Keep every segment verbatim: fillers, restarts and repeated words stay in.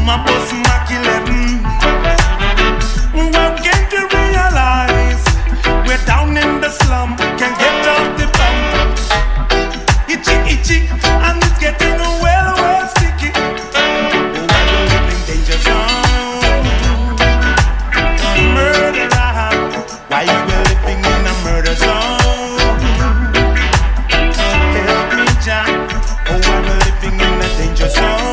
my bus Mach eleven. Well, can't you realize we're down in the slum, can't get off the bum. Itchy, itchy, and it's getting well, well sticky. Oh, we're living danger zone. Murderer, why you living in a murder zone? Help me, Jack. Oh, I'm living in a danger zone.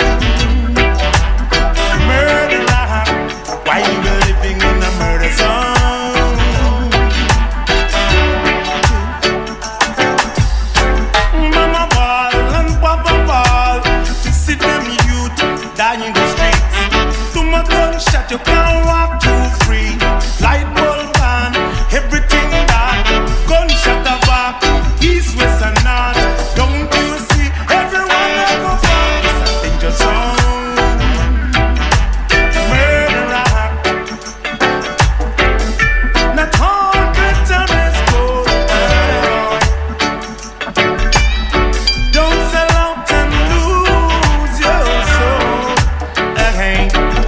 Murderer, why you living in a murder zone? Mama ball and papa ball, to see them youth dying in the streets. Too much gunshot, you can't walk too free. Light bulb on, everything dark. Gunshot a back, east, west and north. Don't you see everyone I go for? It's a danger zone. Murderer, not all glitter is gold. Don't sell out and lose your soul. Hey.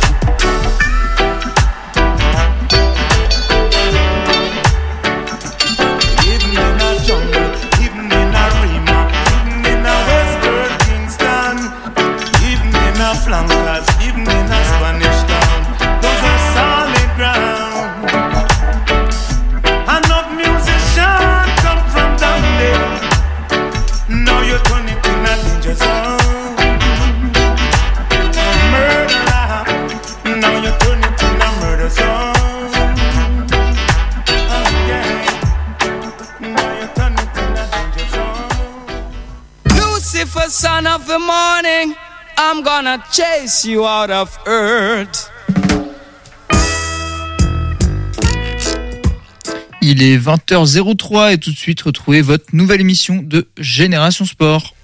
Even in a jungle, even in a Rima, even in a Western Kingston, even in a Flankers, even in a Spanish town, those are solid ground. Enough musicians come from down there. Now you turn it in a danger zone. Murderer, now you turn it in a murder zone. Oh yeah, now you turn it in a danger zone. Lucifer, son of the morning, I'm gonna chase you out of earth. Il est vingt heures zéro trois et tout de suite retrouvez votre nouvelle émission de Génération Sport.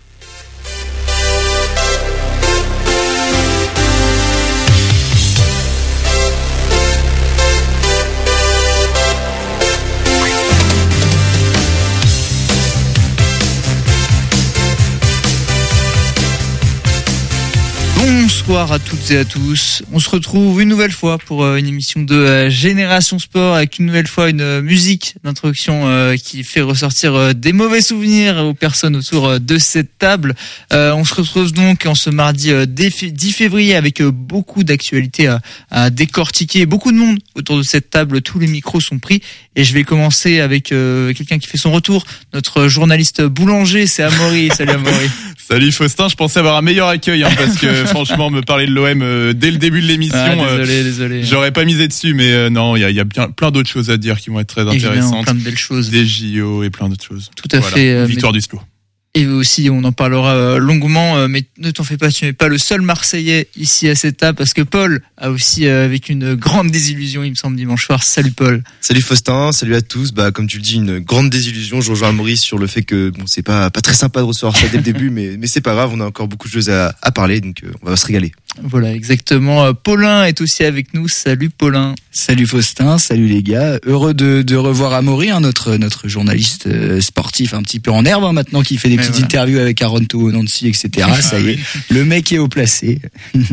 Bonsoir à toutes et à tous. On se retrouve une nouvelle fois pour euh, une émission de euh, Génération Sport avec une nouvelle fois une euh, musique d'introduction euh, qui fait ressortir euh, des mauvais souvenirs aux personnes autour euh, de cette table. Euh, on se retrouve donc en ce mardi euh, dix février avec euh, beaucoup d'actualités à, à décortiquer. Beaucoup de monde autour de cette table. Tous les micros sont pris et je vais commencer avec euh, quelqu'un qui fait son retour. Notre journaliste boulanger, c'est Amaury. Salut Amaury. Salut Faustin, je pensais avoir un meilleur accueil hein, parce que franchement me parler de l'O M euh, dès le début de l'émission, ah, désolé, euh, désolé. J'aurais pas misé dessus, mais euh, non, il y a, y a bien, plein d'autres choses à dire qui vont être très Évidemment, intéressantes. plein de belles choses. Des J O et plein d'autres choses. Tout à voilà. fait. Euh, Victoire mais... du slow. Et aussi, on en parlera euh, longuement, euh, mais ne t'en fais pas, tu n'es pas le seul Marseillais ici à cette table, parce que Paul a aussi euh, vécu une grande désillusion, il me semble, dimanche soir. Salut Paul. Salut Faustin, salut à tous. Bah, comme tu le dis, une grande désillusion. Je rejoins Maurice sur le fait que bon, c'est pas pas très sympa de recevoir ça dès le début, mais mais c'est pas grave, on a encore beaucoup de choses à, à parler, donc euh, on va se régaler. Voilà, exactement. Paulin est aussi avec nous. Salut Paulin. Salut Faustin, salut les gars. Heureux de, de revoir Amaury, hein, notre notre journaliste euh, sportif un petit peu en herbe hein, maintenant, qui fait des Mais petites voilà. interviews avec Aronto, Nancy, et cetera. Ah, ça y oui. est, le mec est au placé.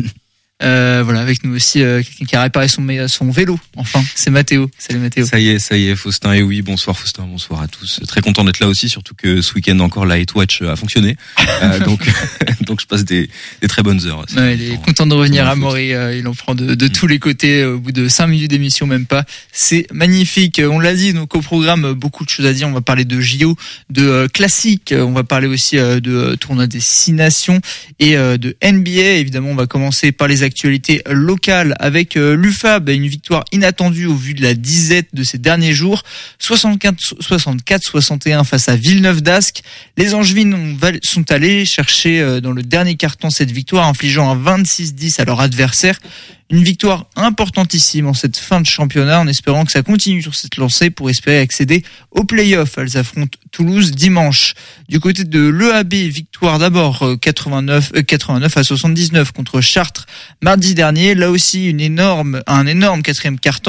Euh, voilà, avec nous aussi euh, quelqu'un qui a réparé son, son vélo. Enfin, c'est Mathéo. Salut Mathéo. Ça y est, ça y est, Faustin. Et oui, bonsoir Faustin, bonsoir à tous. Très content d'être là aussi, surtout que ce week-end encore Light Watch a fonctionné. euh, donc, donc je passe des, des très bonnes heures. Ouais, il est en, content de revenir à foot. Amaury. Euh, il en prend de, de tous les côtés au bout de cinq minutes d'émission, même pas. C'est magnifique. On l'a dit, donc au programme, beaucoup de choses à dire. On va parler de J O, de euh, classiques. On va parler aussi euh, de euh, tournoi des six nations et euh, de N B A. Évidemment, on va commencer par les actualités locales avec euh, l'U F A B, une victoire inattendue au vu de la disette de ces derniers jours, soixante-quatre soixante et un face à Villeneuve d'Ascq. Les Angevines ont, sont allés chercher euh, dans le dernier carton cette victoire, infligeant un vingt-six dix à leur adversaire. Une victoire importantissime en cette fin de championnat, en espérant que ça continue sur cette lancée pour espérer accéder aux play-offs. Elles affrontent Toulouse dimanche. Du côté de l'E A B, victoire d'abord quatre-vingt-neuf, euh, quatre-vingt-neuf à soixante-dix-neuf contre Chartres mardi dernier. Là aussi, une énorme, un énorme quatrième quart-temps.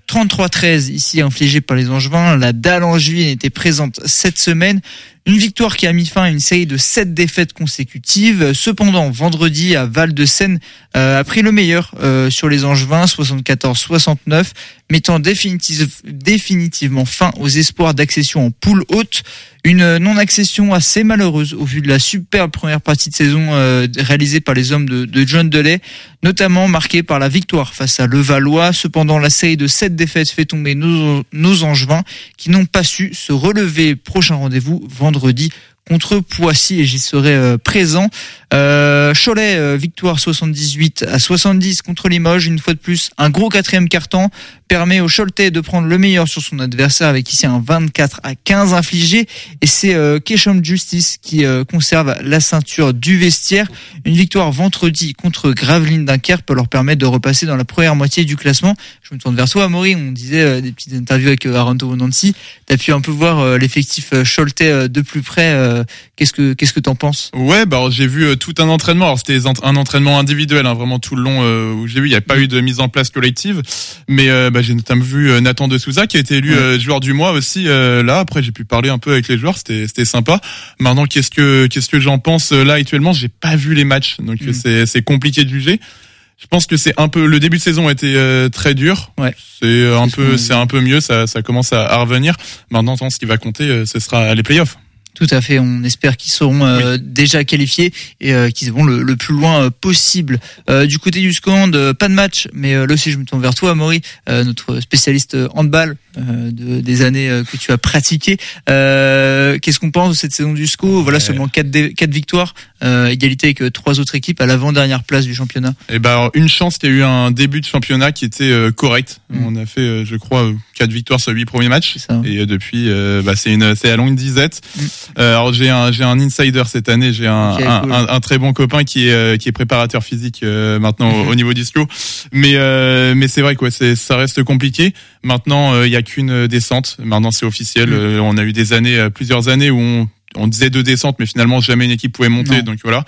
trente-trois treize ici infligé par les Angevins. La dalle angevine était présente cette semaine. Une victoire qui a mis fin à une série de sept défaites consécutives. Cependant, vendredi à Val-de-Seine euh, a pris le meilleur euh, sur les Angevins, soixante-quatorze soixante-neuf, mettant définitive, définitivement fin aux espoirs d'accession en poule haute. Une non-accession assez malheureuse au vu de la superbe première partie de saison euh, réalisée par les hommes de, de John Delay, notamment marquée par la victoire face à Levallois. Cependant, la série de sept défaites fait tomber nos, nos Angevins qui n'ont pas su se relever. Prochain rendez-vous vendredi contre Poissy et j'y serai euh, présent. Euh, Cholet, euh, victoire soixante-dix-huit à soixante-dix contre Limoges. Une fois de plus, un gros quatrième quart-temps permet aux Choletais de prendre le meilleur sur son adversaire avec ici un vingt-quatre à quinze infligé. Et c'est euh, Keshom Justice qui euh, conserve la ceinture du vestiaire. Une victoire vendredi contre Gravelines Dunkerque peut leur permettre de repasser dans la première moitié du classement. Je me tourne vers toi, Amaury. On disait euh, des petites interviews avec euh, Aranto Nancy. T'as pu un peu voir euh, l'effectif euh, Choletais euh, de plus près. Euh, qu'est-ce que qu'est-ce que t'en penses? Ouais, bah alors, j'ai vu euh, tout un entraînement. Alors c'était un entraînement individuel, hein, vraiment tout le long euh, où j'ai vu. Il n'y a pas eu de mise en place collective, mais euh, bah, j'ai notamment vu euh, Nathan de Souza qui a été élu ouais. euh, joueur du mois aussi euh, là. Après j'ai pu parler un peu avec les joueurs, c'était c'était sympa. Maintenant qu'est-ce que qu'est-ce que j'en pense euh, là actuellement? J'ai pas vu les matchs, donc mmh. c'est c'est compliqué de juger. Je pense que c'est un peu le début de saison a été euh, très dur. Ouais. C'est un c'est peu c'est un peu mieux, ça ça commence à, à revenir. Maintenant ce qui va compter euh, ce sera les playoffs. Tout à fait, on espère qu'ils seront euh, oui. déjà qualifiés et euh, qu'ils vont le, le plus loin euh, possible. Euh, du côté du Scand, euh, pas de match, mais euh, là aussi je me tourne vers toi, Amaury, euh, notre spécialiste handball euh, de, des années euh, que tu as pratiqué. Euh, qu'est-ce qu'on pense de cette saison du S C O? Voilà, ouais. seulement quatre, dé- quatre victoires, euh, égalité avec euh, trois autres équipes à l'avant-dernière place du championnat. Et ben bah, une chance qu'il y a eu un début de championnat qui était euh, correct. Mmh. On a fait, euh, je crois, euh, quatre victoires sur huit premiers matchs. C'est ça. Et euh, depuis, euh, bah, c'est une, c'est à longue disette. Mmh. Euh, alors j'ai un j'ai un insider cette année, j'ai un okay, un, cool. un, un très bon copain qui est euh, qui est préparateur physique euh, maintenant mm-hmm. au, au niveau du S C O. Mais euh, mais c'est vrai quoi, c'est ça reste compliqué. Maintenant il euh, y a qu'une descente. Maintenant c'est officiel. Mm-hmm. Euh, on a eu des années, euh, plusieurs années où on on disait deux descentes, mais finalement jamais une équipe pouvait monter. Non. Donc voilà.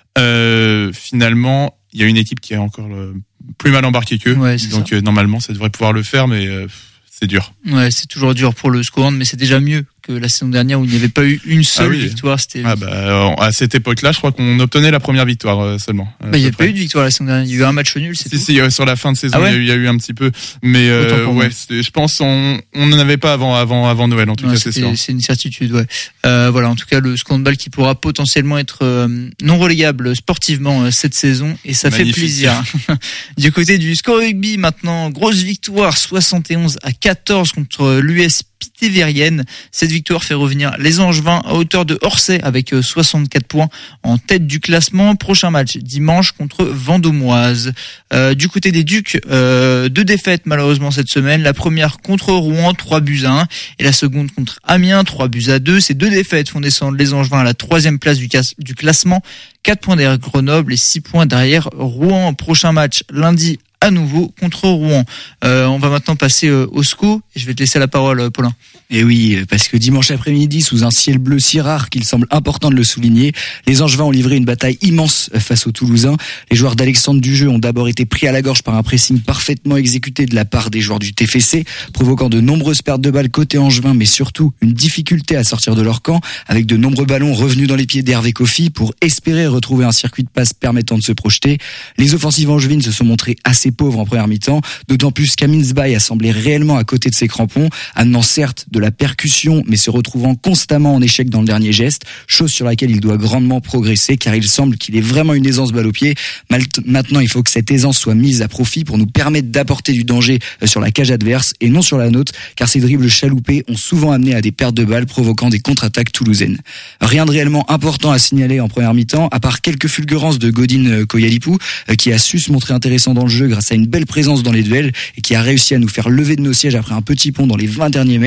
Euh, finalement il y a une équipe qui est encore euh, plus mal embarquée qu'eux. Ouais, donc euh, normalement ça devrait pouvoir le faire, mais euh, c'est dur. Ouais, c'est toujours dur pour le S C O, mais c'est déjà mieux que la saison dernière où il n'y avait pas eu une seule ah oui. victoire. C'était... Ah bah, à cette époque-là, je crois qu'on obtenait la première victoire euh, seulement. Bah, il n'y a pas eu de victoire la saison dernière. Il y a eu un match nul, c'est si, tout. Si, euh, sur la fin de saison, ah ouais il, y a eu, il y a eu un petit peu. Mais euh, ouais, je pense on on n'en avait pas avant avant avant Noël en tout ouais, cas, c'est sûr. C'est une certitude, ouais. Euh, voilà, en tout cas, le Scandball qui pourra potentiellement être euh, non relégable sportivement euh, cette saison et ça Magnifique. Fait plaisir. Du côté du S C O Rugby, maintenant, grosse victoire, soixante et onze à quatorze contre l'U S Pithiviers. Cette victoire fait revenir les Angevins à hauteur de Orsay avec soixante-quatre points en tête du classement. Prochain match dimanche contre Vendômoise. Euh, du côté des Ducs, euh, deux défaites malheureusement cette semaine. La première contre Rouen, trois buts à un, et la seconde contre Amiens, trois buts à deux. Ces deux défaites font descendre les Angevins à la troisième place du, cas- du classement. quatre points derrière Grenoble et six points derrière Rouen. Prochain match lundi à nouveau contre Rouen. Euh, on va maintenant passer euh, au S C O et je vais te laisser la parole, euh, Paulin. Et oui, parce que dimanche après-midi, sous un ciel bleu si rare qu'il semble important de le souligner, les Angevins ont livré une bataille immense face aux Toulousains. Les joueurs d'Alexandre Dujeu ont d'abord été pris à la gorge par un pressing parfaitement exécuté de la part des joueurs du T F C, provoquant de nombreuses pertes de balles côté Angevin, mais surtout une difficulté à sortir de leur camp, avec de nombreux ballons revenus dans les pieds d'Hervé Kofi pour espérer retrouver un circuit de passe permettant de se projeter. Les offensives angevines se sont montrées assez pauvres en première mi-temps, d'autant plus qu'Aminsbaï a semblé réellement à côté de ses crampons, amenant certes de la percussion, mais se retrouvant constamment en échec dans le dernier geste, chose sur laquelle il doit grandement progresser, car il semble qu'il ait vraiment une aisance balle au pied. Maintenant, il faut que cette aisance soit mise à profit pour nous permettre d'apporter du danger sur la cage adverse et non sur la nôtre, car ces dribbles chaloupés ont souvent amené à des pertes de balles, provoquant des contre-attaques toulousaines. Rien de réellement important à signaler en première mi-temps, à part quelques fulgurances de Godin Koyalipou, qui a su se montrer intéressant dans le jeu grâce à une belle présence dans les duels et qui a réussi à nous faire lever de nos sièges après un petit pont dans les vingt derniers mètres.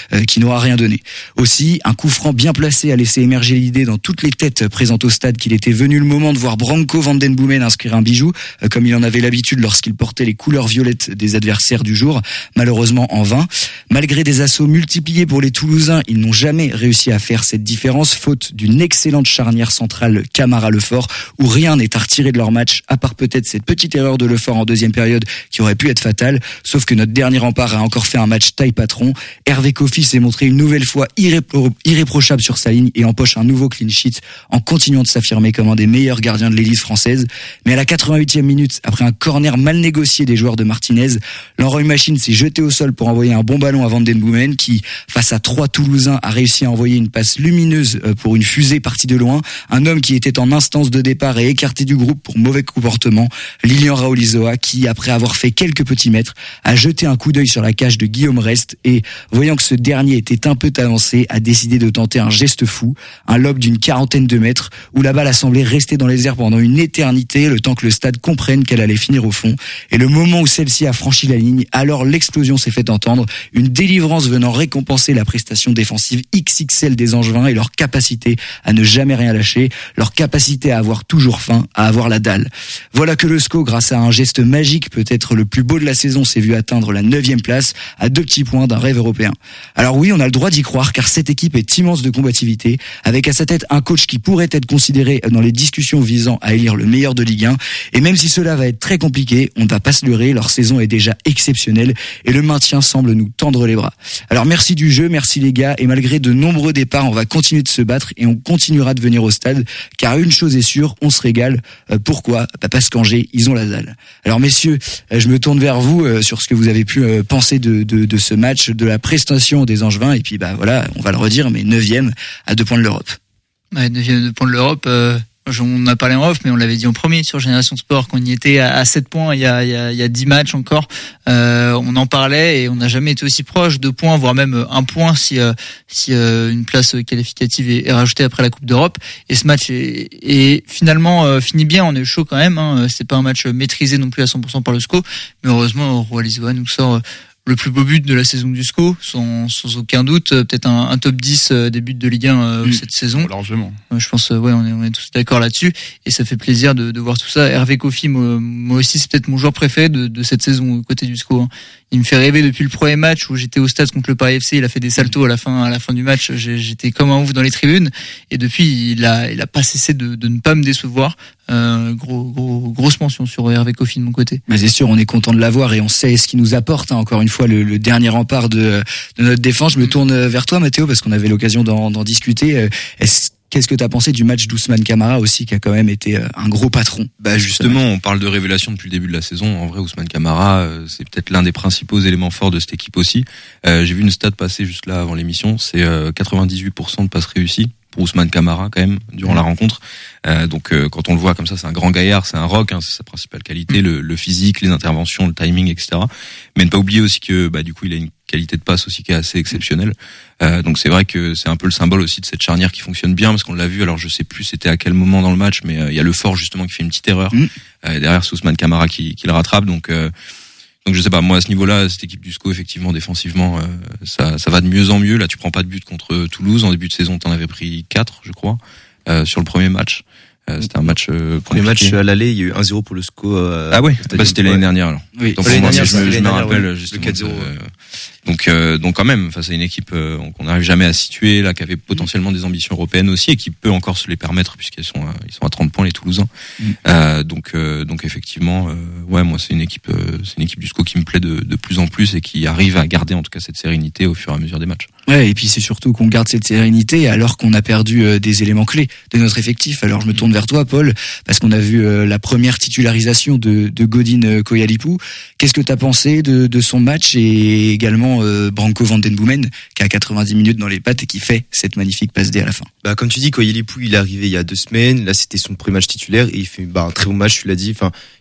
euh, qui n'aura rien donné. Aussi, un coup franc bien placé a laissé émerger l'idée dans toutes les têtes présentes au stade qu'il était venu le moment de voir Branko van den Boomen inscrire un bijou, euh, comme il en avait l'habitude lorsqu'il portait les couleurs violettes des adversaires du jour, malheureusement en vain. Malgré des assauts multipliés pour les Toulousains, ils n'ont jamais réussi à faire cette différence, faute d'une excellente charnière centrale Camara-Lefort, où rien n'est à retirer de leur match, à part peut-être cette petite erreur de Lefort en deuxième période qui aurait pu être fatale, sauf que notre dernier rempart a encore fait un match taille patron. Hervé Kofi s'est montré une nouvelle fois irrépro- irréprochable sur sa ligne et empoche un nouveau clean sheet en continuant de s'affirmer comme un des meilleurs gardiens de l'élite française. Mais à la quatre-vingt-huitième minute, après un corner mal négocié des joueurs de Martinez, l'Enroy Machine s'est jeté au sol pour envoyer un bon ballon à Van den Boomen qui, face à trois Toulousains, a réussi à envoyer une passe lumineuse pour une fusée partie de loin. Un homme qui était en instance de départ et écarté du groupe pour mauvais comportement, Lilian Raolizoa, qui, après avoir fait quelques petits mètres, a jeté un coup d'œil sur la cage de Guillaume Rest et, voyant que ce dernier était un peu avancé, a décidé de tenter un geste fou, un lob d'une quarantaine de mètres, où la balle a semblé rester dans les airs pendant une éternité, le temps que le stade comprenne qu'elle allait finir au fond. Et le moment où celle-ci a franchi la ligne, alors l'explosion s'est fait entendre, une délivrance venant récompenser la prestation défensive X X L des Angevins et leur capacité à ne jamais rien lâcher, leur capacité à avoir toujours faim, à avoir la dalle. Voilà que le S C O, grâce à un geste magique, peut-être le plus beau de la saison, s'est vu atteindre la neuvième place, à deux petits points d'un rêve européen. Alors oui, on a le droit d'y croire, car cette équipe est immense de combativité, avec à sa tête un coach qui pourrait être considéré dans les discussions visant à élire le meilleur de Ligue un, et même si cela va être très compliqué, on ne va pas se leurrer, leur saison est déjà exceptionnelle, et le maintien semble nous tendre les bras. Alors merci du jeu, merci les gars, et malgré de nombreux départs, on va continuer de se battre, et on continuera de venir au stade, car une chose est sûre, on se régale. Euh, pourquoi ? Bah parce qu'Angers, ils ont la dalle. Alors messieurs, euh, je me tourne vers vous euh, sur ce que vous avez pu euh, penser de, de, de ce match, de la prestation des Angevins, et puis bah voilà, on va le redire, mais neuvième à deux points de l'Europe. Ouais, neuvième à deux points de l'Europe. Euh... On a parlé en off, mais on l'avait dit en premier sur Génération Sport qu'on y était à sept points il y a, il y a, il y a dix matchs encore. Euh, on en parlait et on n'a jamais été aussi proche, deux points, voire même un point si, euh, si euh, une place qualificative est, est rajoutée après la Coupe d'Europe. Et ce match est, est finalement euh, fini bien. On est chaud quand même. Hein. C'est pas un match maîtrisé non plus à cent pour cent par le S C O, mais heureusement, Raolizoa nous sort euh, le plus beau but de la saison du S C O, sans, sans aucun doute, peut-être un, un top dix des buts de Ligue un euh, mmh. cette saison. Oh, largement. Je pense, ouais, on est, on est tous d'accord là-dessus, et ça fait plaisir de, de voir tout ça. Hervé Kofi, moi, moi aussi, c'est peut-être mon joueur préféré de, de cette saison côté du S C O. Hein. Il me fait rêver depuis le premier match où j'étais au stade contre le Paris F C. Il a fait des saltos à la fin, à la fin du match. J'étais comme un ouf dans les tribunes, et depuis, il a, il a pas cessé de, de ne pas me décevoir. Euh, gros, gros, grosse mention sur Hervé Kofi de mon côté. Mais c'est sûr, on est content de l'avoir et on sait ce qu'il nous apporte. Hein. Encore une fois, le, le dernier rempart de, de notre défense. Je me tourne vers toi, Mathéo, parce qu'on avait l'occasion d'en, d'en discuter. Est-ce Qu'est-ce que tu as pensé du match d'Ousmane Camara aussi, qui a quand même été un gros patron? Bah justement, on parle de révélation depuis le début de la saison. En vrai, Ousmane Camara, c'est peut-être l'un des principaux éléments forts de cette équipe aussi. Euh, j'ai vu une stat passer juste là avant l'émission, c'est euh, quatre-vingt-dix-huit pour cent de passes réussies pour Ousmane Camara quand même durant mmh. la rencontre. Euh, donc euh, quand on le voit comme ça, c'est un grand gaillard, c'est un rock, hein, c'est sa principale qualité, mmh. le, le physique, les interventions, le timing, et cetera. Mais ne pas oublier aussi que bah du coup il a une qualité de passe aussi qui est assez exceptionnelle. Euh, donc c'est vrai que c'est un peu le symbole aussi de cette charnière qui fonctionne bien, parce qu'on l'a vu, alors je sais plus c'était à quel moment dans le match, mais il euh, y a le fort justement qui fait une petite erreur. Mmh. Euh, derrière c'est Ousmane Camara qui, qui le rattrape, donc euh, donc je sais pas, moi à ce niveau-là, cette équipe du S C O effectivement défensivement, euh, ça ça va de mieux en mieux. Là tu prends pas de but contre Toulouse, en début de saison t'en avais pris quatre je crois, euh, sur le premier match. Euh, c'était un match euh, premier match à l'aller, il y a eu un zéro pour le S C O. Euh, ah ouais, bah, c'était l'année dernière alors. Oui, donc l'année moi, dernière, je me, je me rappelle ouais, justement. Le quatre zéro. Euh, donc euh, donc quand même face à une équipe euh, qu'on n'arrive jamais à situer là, qui avait potentiellement des ambitions européennes aussi et qui peut encore se les permettre puisqu'ils sont à, ils sont à trente points les Toulousains. Mm. Euh, donc euh, donc effectivement euh, ouais, moi c'est une équipe euh, c'est une équipe du S C O qui me plaît de de plus en plus et qui arrive à garder en tout cas cette sérénité au fur et à mesure des matchs. Ouais, et puis c'est surtout qu'on garde cette sérénité alors qu'on a perdu euh, des éléments clés de notre effectif. Alors je me tourne vers toi Paul, parce qu'on a vu euh, la première titularisation de de Godin euh, Koyalipou. Qu'est-ce que tu as pensé de de son match, et également euh, Branko van den Boomen qui a quatre-vingt-dix minutes dans les pattes et qui fait cette magnifique passe D à la fin? Bah comme tu dis, Koyalipou il est arrivé il y a deux semaines, là c'était son premier match titulaire et il fait bah un très bon match, tu l'as dit. Enfin,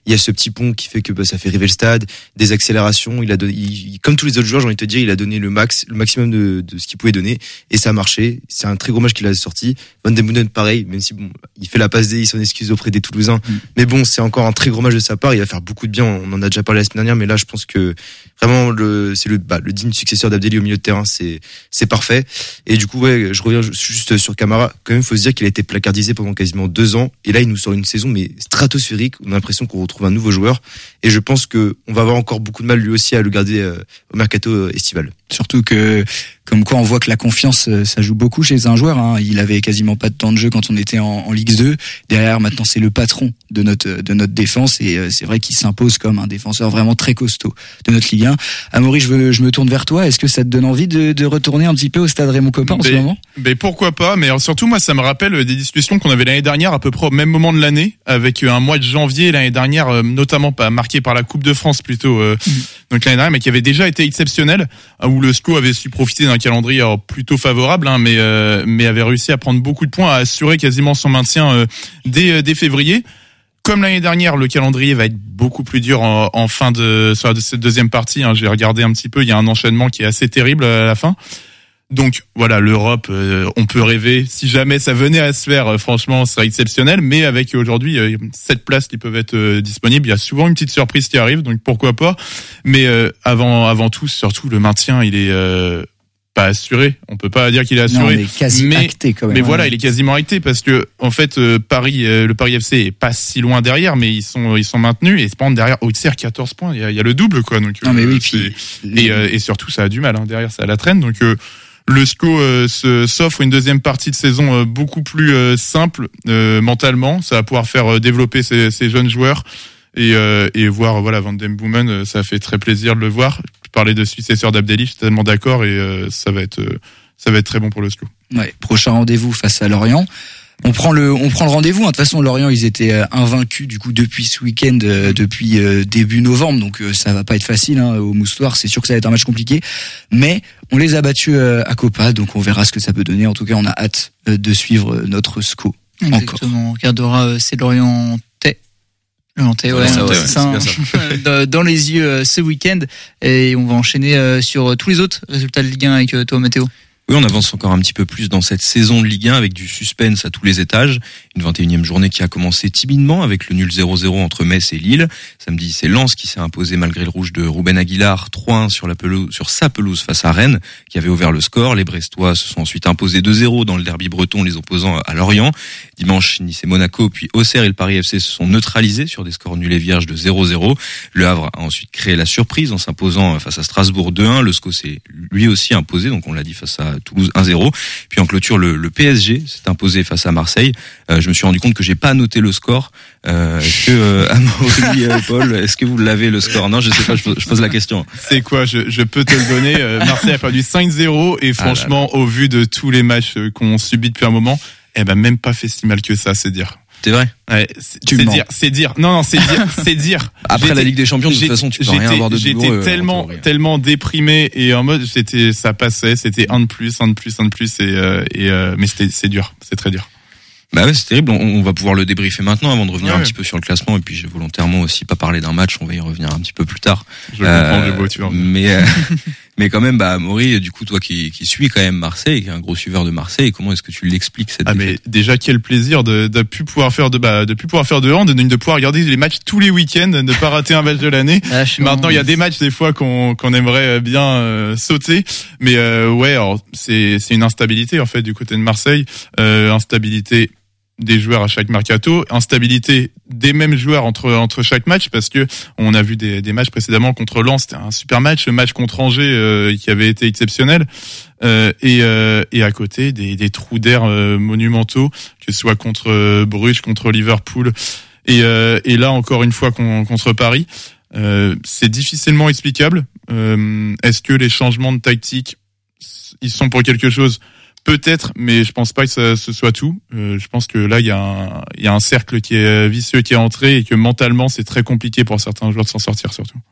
il y a ce petit pont qui fait que bah, ça fait rêver le stade, des accélérations. Il a donné, il, comme tous les autres joueurs, j'ai envie de te dire, il a donné le max, le maximum de, de ce qu'il pouvait donner, et ça a marché. C'est un très gros match qu'il a sorti. Van den Boonen, pareil, même si bon, il fait la passe D, il s'en excuse auprès des Toulousains, mm. mais bon, c'est encore un très gros match de sa part. Il va faire beaucoup de bien. On en a déjà parlé la semaine dernière, mais là, je pense que vraiment le, c'est le, bah, le digne successeur d'Abdelli au milieu de terrain. C'est, c'est parfait. Et du coup, ouais, je reviens juste sur Camara. Quand même, faut se dire qu'il a été placardisé pendant quasiment deux ans, et là, il nous sort une saison mais stratosphérique. On a l'impression qu'on retrouve un nouveau joueur, et je pense que on va avoir encore beaucoup de mal lui aussi à le garder euh, au mercato estival. Surtout que, comme quoi on voit que la confiance, ça joue beaucoup chez un joueur, hein. Il avait quasiment pas de temps de jeu quand on était en, en Ligue deux. Derrière, maintenant, c'est le patron de notre, de notre défense, et c'est vrai qu'il s'impose comme un défenseur vraiment très costaud de notre Ligue un. Amaury, je veux, je me tourne vers toi. Est-ce que ça te donne envie de, de retourner un petit peu au stade Raymond Kopa en mais, ce moment? Mais pourquoi pas? Mais surtout, moi, ça me rappelle des discussions qu'on avait l'année dernière, à peu près au même moment de l'année, avec un mois de janvier l'année dernière, notamment pas marqué par la Coupe de France plutôt, euh, mmh. donc l'année dernière, mais qui avait déjà été exceptionnel, où le S C O avait su profiter d'un calendrier alors, plutôt favorable, hein, mais euh, mais avait réussi à prendre beaucoup de points, à assurer quasiment son maintien euh, dès dès février. Comme l'année dernière, le calendrier va être beaucoup plus dur en, en fin de sur cette deuxième partie. Hein, j'ai regardé un petit peu, il y a un enchaînement qui est assez terrible à la fin. Donc voilà, l'Europe, euh, on peut rêver. Si jamais ça venait à se faire, euh, franchement, ce serait exceptionnel. Mais avec aujourd'hui euh, sept places qui peuvent être euh, disponibles, il y a souvent une petite surprise qui arrive. Donc pourquoi pas. Mais euh, avant, avant tout, surtout le maintien, il est euh, pas assuré. On peut pas dire qu'il est assuré. Non, mais quasi mais, acté quand même. Mais voilà, il est quasiment acté parce que en fait, euh, Paris, euh, le Paris F C est pas si loin derrière, mais ils sont ils sont maintenus et cependant derrière Auxerre quatorze points. Il y a, il y a le double quoi. Donc non mais euh, oui. Puis, et, euh, et surtout ça a du mal. Hein, derrière, ça a la traîne. Donc euh, le S C O euh, se, s'offre une deuxième partie de saison euh, beaucoup plus euh, simple euh, mentalement. Ça va pouvoir faire euh, développer ces, ces jeunes joueurs et, euh, et voir voilà Van den Boomen, euh, ça fait très plaisir de le voir. Je parlais de successeur d'Abdelli, je suis tellement d'accord et euh, ça va être euh, ça va être très bon pour le S C O. Ouais, prochain rendez-vous face à Lorient. On prend le, on prend le rendez-vous. De toute façon, Lorient, ils étaient invaincus du coup depuis ce week-end, euh, depuis euh, début novembre. Donc euh, ça va pas être facile hein, au Moustoir. C'est sûr que ça va être un match compliqué, mais on les a battus euh, à Copa, donc on verra ce que ça peut donner. En tout cas, on a hâte euh, de suivre notre S C O. Exactement. Encore. On regardera euh, c'est Lorientais. Lorientais, ouais, ça, ouais, c'est ça. c'est bien ça. Dans les yeux euh, ce week-end, et on va enchaîner euh, sur tous les autres résultats de Ligue un avec euh, toi, Mathéo. Oui, on avance encore un petit peu plus dans cette saison de Ligue un avec du suspense à tous les étages. Une vingt et unième journée qui a commencé timidement avec le nul zéro zéro entre Metz et Lille. Samedi, c'est Lens qui s'est imposé malgré le rouge de Ruben Aguilar, trois un sur la pelouse, sur sa pelouse face à Rennes, qui avait ouvert le score. Les Brestois se sont ensuite imposés deux zéro dans le derby breton, les opposant à Lorient. Dimanche, Nice et Monaco, puis Auxerre et le Paris F C se sont neutralisés sur des scores nuls et vierges de zéro zéro. Le Havre a ensuite créé la surprise en s'imposant face à Strasbourg deux un. Le S C O s'est lui aussi imposé, donc on l'a dit, face à Toulouse un zéro. Puis en clôture, le, le P S G s'est imposé face à Marseille. Euh, je me suis rendu compte que j'ai pas noté le score. Euh, est-ce que euh, Amaury, euh, Paul, est-ce que vous l'avez le score? Non, je sais pas. Je pose, je pose la question. C'est quoi? Je, je peux te le donner. Euh, Marseille a perdu cinq zéro et franchement, ah là là. Au vu de tous les matchs qu'on subit depuis un moment, eh ben même pas fait si mal que ça, c'est dire. C'est vrai. Ouais, c'est, c'est dire, c'est dire. Non, non, c'est dire, c'est dire. Après j'étais, la Ligue des Champions, de toute façon, tu peux rien avoir de douloureux. J'étais tellement, tellement déprimé et en mode, c'était, ça passait, c'était un de plus, un de plus, un de plus et, euh, et euh, mais c'était, c'est dur, c'est très dur. Bah ouais, c'est terrible. On, on va pouvoir le débriefer maintenant avant de revenir ouais. un petit peu sur le classement. Et puis j'ai volontairement aussi pas parlé d'un match. On va y revenir un petit peu plus tard. Je euh, comprends, je vois, tu vois. Mais euh, mais quand même, bah Amaury, du coup, toi qui qui suis quand même Marseille, qui est un gros suiveur de Marseille, comment est-ce que tu l'expliques cette Ah défaite? mais déjà quel plaisir de de plus pouvoir faire de bah de plus pouvoir faire de hand, de, de pouvoir regarder les matchs tous les week-ends, de ne pas rater un match de l'année. Lâchement. Maintenant, il y a des matchs des fois qu'on qu'on aimerait bien euh, sauter, mais euh, ouais, alors c'est c'est une instabilité en fait du côté de Marseille, euh, instabilité des joueurs à chaque mercato, instabilité des mêmes joueurs entre entre chaque match parce que on a vu des des matchs précédemment contre Lens, c'était un super match, le match contre Angers euh, qui avait été exceptionnel euh, et euh, et à côté des des trous d'air euh, monumentaux, que ce soit contre euh, Bruges, contre Liverpool et euh, et là encore une fois contre Paris, euh, c'est difficilement explicable. Euh, est-ce que les changements de tactique ils sont pour quelque chose? Peut-être, mais je pense pas que ça, ce soit tout. Euh, je pense que là, il y a un, il y a un cercle qui est vicieux qui est entré et que mentalement, c'est très compliqué pour certains joueurs de s'en sortir surtout.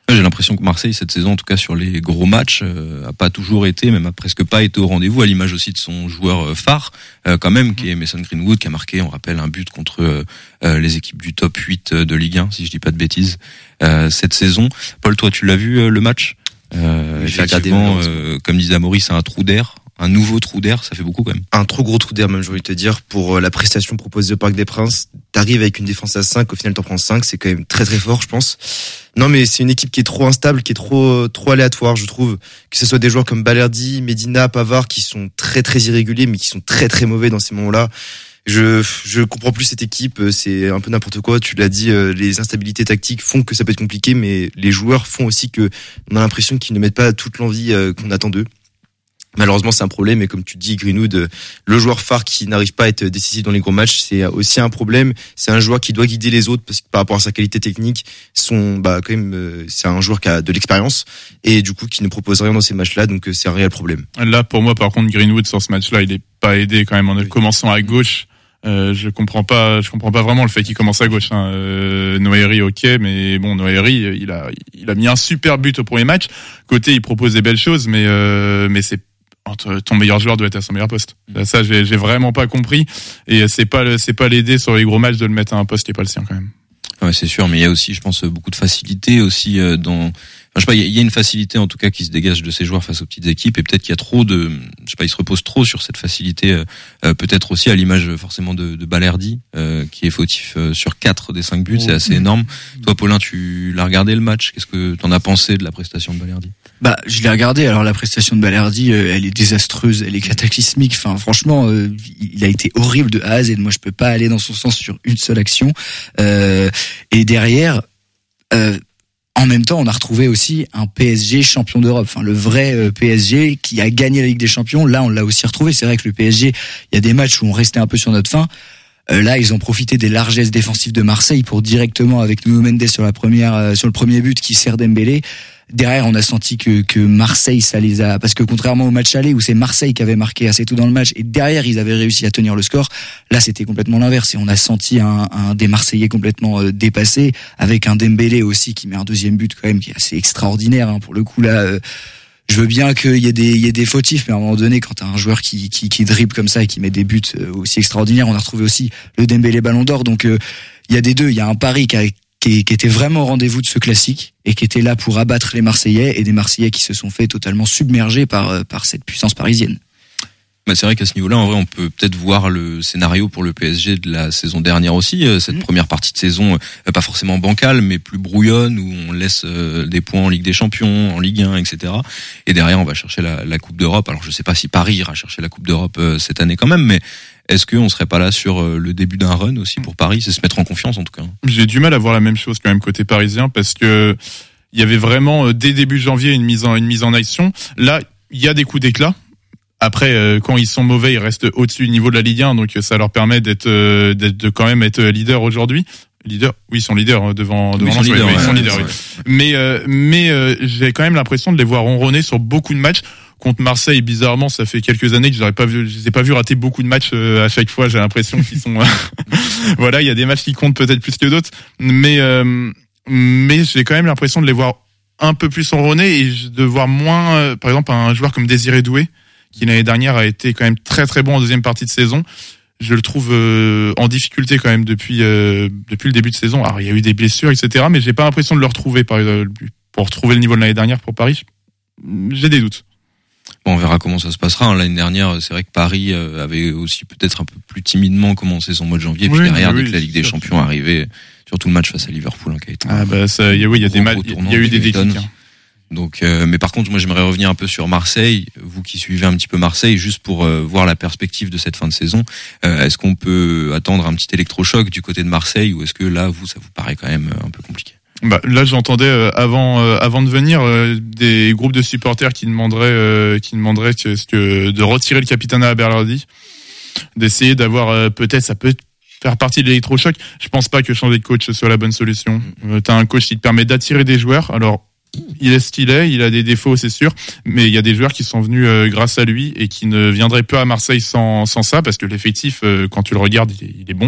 J'ai l'impression que Marseille, cette saison, en tout cas sur les gros matchs, euh, a pas toujours été, même a presque pas été au rendez-vous, à l'image aussi de son joueur phare, euh, quand même, qui est Mason Greenwood, qui a marqué, on rappelle, un but contre euh, les équipes du top huit de Ligue un, si je dis pas de bêtises, euh, cette saison. Paul, toi, tu l'as vu euh, le match euh, Effectivement, euh, comme disait Amaury, c'est un trou d'air. Un nouveau trou d'air, ça fait beaucoup quand même. Un trop gros trou d'air même, j'ai envie de te dire, pour la prestation proposée au Parc des Princes. T'arrives avec une défense à cinq, au final t'en prends cinq, c'est quand même très très fort, je pense. Non mais c'est une équipe qui est trop instable, qui est trop trop aléatoire, je trouve. Que ce soit des joueurs comme Balerdi, Medina, Pavard, qui sont très très irréguliers, mais qui sont très très mauvais dans ces moments-là. Je je comprends plus cette équipe, c'est un peu n'importe quoi. Tu l'as dit, les instabilités tactiques font que ça peut être compliqué, mais les joueurs font aussi que on a l'impression qu'ils ne mettent pas toute l'envie qu'on attend d'eux. Malheureusement, c'est un problème, et comme tu dis, Greenwood, le joueur phare qui n'arrive pas à être décisif dans les gros matchs, c'est aussi un problème. C'est un joueur qui doit guider les autres parce que par rapport à sa qualité technique, son, bah, quand même, c'est un joueur qui a de l'expérience et du coup qui ne propose rien dans ces matchs-là, donc c'est un réel problème. Là, pour moi, par contre, Greenwood sur ce match-là, il est pas aidé quand même en oui. commençant à gauche. Euh, je comprends pas, je comprends pas vraiment le fait qu'il commence à gauche. Hein. Euh, Noéry, ok, mais bon, Noéry, il a, il a mis un super but au premier match. Côté, il propose des belles choses, mais euh, mais c'est ton meilleur joueur doit être à son meilleur poste. Ça, j'ai, j'ai vraiment pas compris. Et c'est pas, le, c'est pas l'aider sur les gros matchs de le mettre à un poste qui est pas le sien quand même. Ouais, c'est sûr, mais il y a aussi, je pense, beaucoup de facilité aussi dans. Enfin, je sais pas, il y a une facilité en tout cas qui se dégage de ces joueurs face aux petites équipes, et peut-être qu'il y a trop de, je sais pas, ils se reposent trop sur cette facilité, euh, peut-être aussi à l'image forcément de, de Balerdi, euh, qui est fautif euh, sur quatre des cinq buts, oh, c'est assez énorme. Mmh. Toi, Paulin, tu l'as regardé le match, qu'est-ce que t'en as pensé de la prestation de Balerdi? Bah, je l'ai regardé. Alors la prestation de Balerdi, euh, elle est désastreuse, elle est cataclysmique. Enfin, franchement, euh, il a été horrible de A à Z. Moi, je peux pas aller dans son sens sur une seule action. Euh, et derrière. Euh, En même temps, on a retrouvé aussi un P S G champion d'Europe, enfin le vrai P S G qui a gagné la Ligue des Champions. Là, on l'a aussi retrouvé. C'est vrai que le P S G, il y a des matchs où on restait un peu sur notre faim. Euh, là, ils ont profité des largesses défensives de Marseille pour directement, avec Nuno Mendes sur la première, euh, sur le premier but qui sert Dembélé. Derrière, on a senti que, que Marseille, ça les a, parce que contrairement au match aller où c'est Marseille qui avait marqué assez tôt dans le match et derrière ils avaient réussi à tenir le score, là c'était complètement l'inverse et on a senti un, un des Marseillais complètement euh, dépassé, avec un Dembélé aussi qui met un deuxième but quand même qui est assez extraordinaire, hein, pour le coup là. Euh, je veux bien qu'il y ait des, il y ait des fautifs, mais à un moment donné, quand t'as un joueur qui, qui, qui dribble comme ça et qui met des buts aussi extraordinaires, on a retrouvé aussi le Dembélé Ballon d'Or, donc euh, il y a des deux, il y a un pari qui a Qui, qui était vraiment au rendez-vous de ce classique et qui était là pour abattre les Marseillais, et des Marseillais qui se sont fait totalement submerger par par cette puissance parisienne. Bah c'est vrai qu'à ce niveau-là, en vrai, on peut peut-être voir le scénario pour le P S G de la saison dernière aussi, cette mmh. première partie de saison, pas forcément bancale, mais plus brouillonne, où on laisse des points en Ligue des Champions, en Ligue un, et cetera. Et derrière, on va chercher la, la Coupe d'Europe. Alors, je sais pas si Paris ira chercher la Coupe d'Europe cette année quand même, mais est-ce qu'on serait pas là sur le début d'un run aussi pour Paris? C'est se mettre en confiance en tout cas. J'ai du mal à voir la même chose quand même côté parisien, parce que il y avait vraiment dès début janvier une mise en une mise en action. Là, il y a des coups d'éclat. Après, quand ils sont mauvais, ils restent au-dessus du niveau de la Ligue un, donc ça leur permet d'être, d'être de quand même être leader aujourd'hui. Leader, oui, ils sont leaders devant devant. Ils sont leaders, ouais, ouais, ils sont ouais, leaders. ouais. Oui. Mais euh, mais euh, j'ai quand même l'impression de les voir ronronner sur beaucoup de matchs. Contre Marseille, bizarrement, ça fait quelques années que je n'aurais pas vu, je les ai pas vu rater beaucoup de matchs euh, à chaque fois. J'ai l'impression qu'ils sont, voilà, il y a des matchs qui comptent peut-être plus que d'autres, mais euh, mais j'ai quand même l'impression de les voir un peu plus ronronner et de voir moins, euh, par exemple, un joueur comme Désiré Doué, qui l'année dernière a été quand même très très bon en deuxième partie de saison. Je le trouve euh, en difficulté quand même depuis euh, depuis le début de saison. Alors il y a eu des blessures, et cetera, mais j'ai pas l'impression de le retrouver par pour retrouver le niveau de l'année dernière pour Paris. J'ai des doutes. Bon, on verra comment ça se passera. L'année dernière, c'est vrai que Paris avait aussi peut-être un peu plus timidement commencé son mois de janvier. Puis oui, derrière, oui, dès que la Ligue des Champions arrivait, surtout le match face à Liverpool, hein, qui a été ah bah ça, y a, oui, il y a des matchs, il y a eu des déclics. Hein. Donc, euh, mais par contre, moi, j'aimerais revenir un peu sur Marseille. Vous qui suivez un petit peu Marseille, juste pour euh, voir la perspective de cette fin de saison. Euh, est-ce qu'on peut attendre un petit électrochoc du côté de Marseille, ou est-ce que là, vous, ça vous paraît quand même un peu compliqué? Bah là, j'entendais euh, avant euh, avant de venir euh, des groupes de supporters qui demanderaient euh, qui demanderaient que, que de retirer le capitanat à Balerdi, d'essayer d'avoir euh, peut-être ça peut faire partie de l'électrochoc. Je pense pas que changer de coach soit la bonne solution. Euh, t'as un coach qui te permet d'attirer des joueurs. Alors il est ce qu'il est, il a des défauts, c'est sûr, mais il y a des joueurs qui sont venus euh, grâce à lui et qui ne viendraient pas à Marseille sans sans ça, parce que l'effectif, euh, quand tu le regardes, il est, il est bon.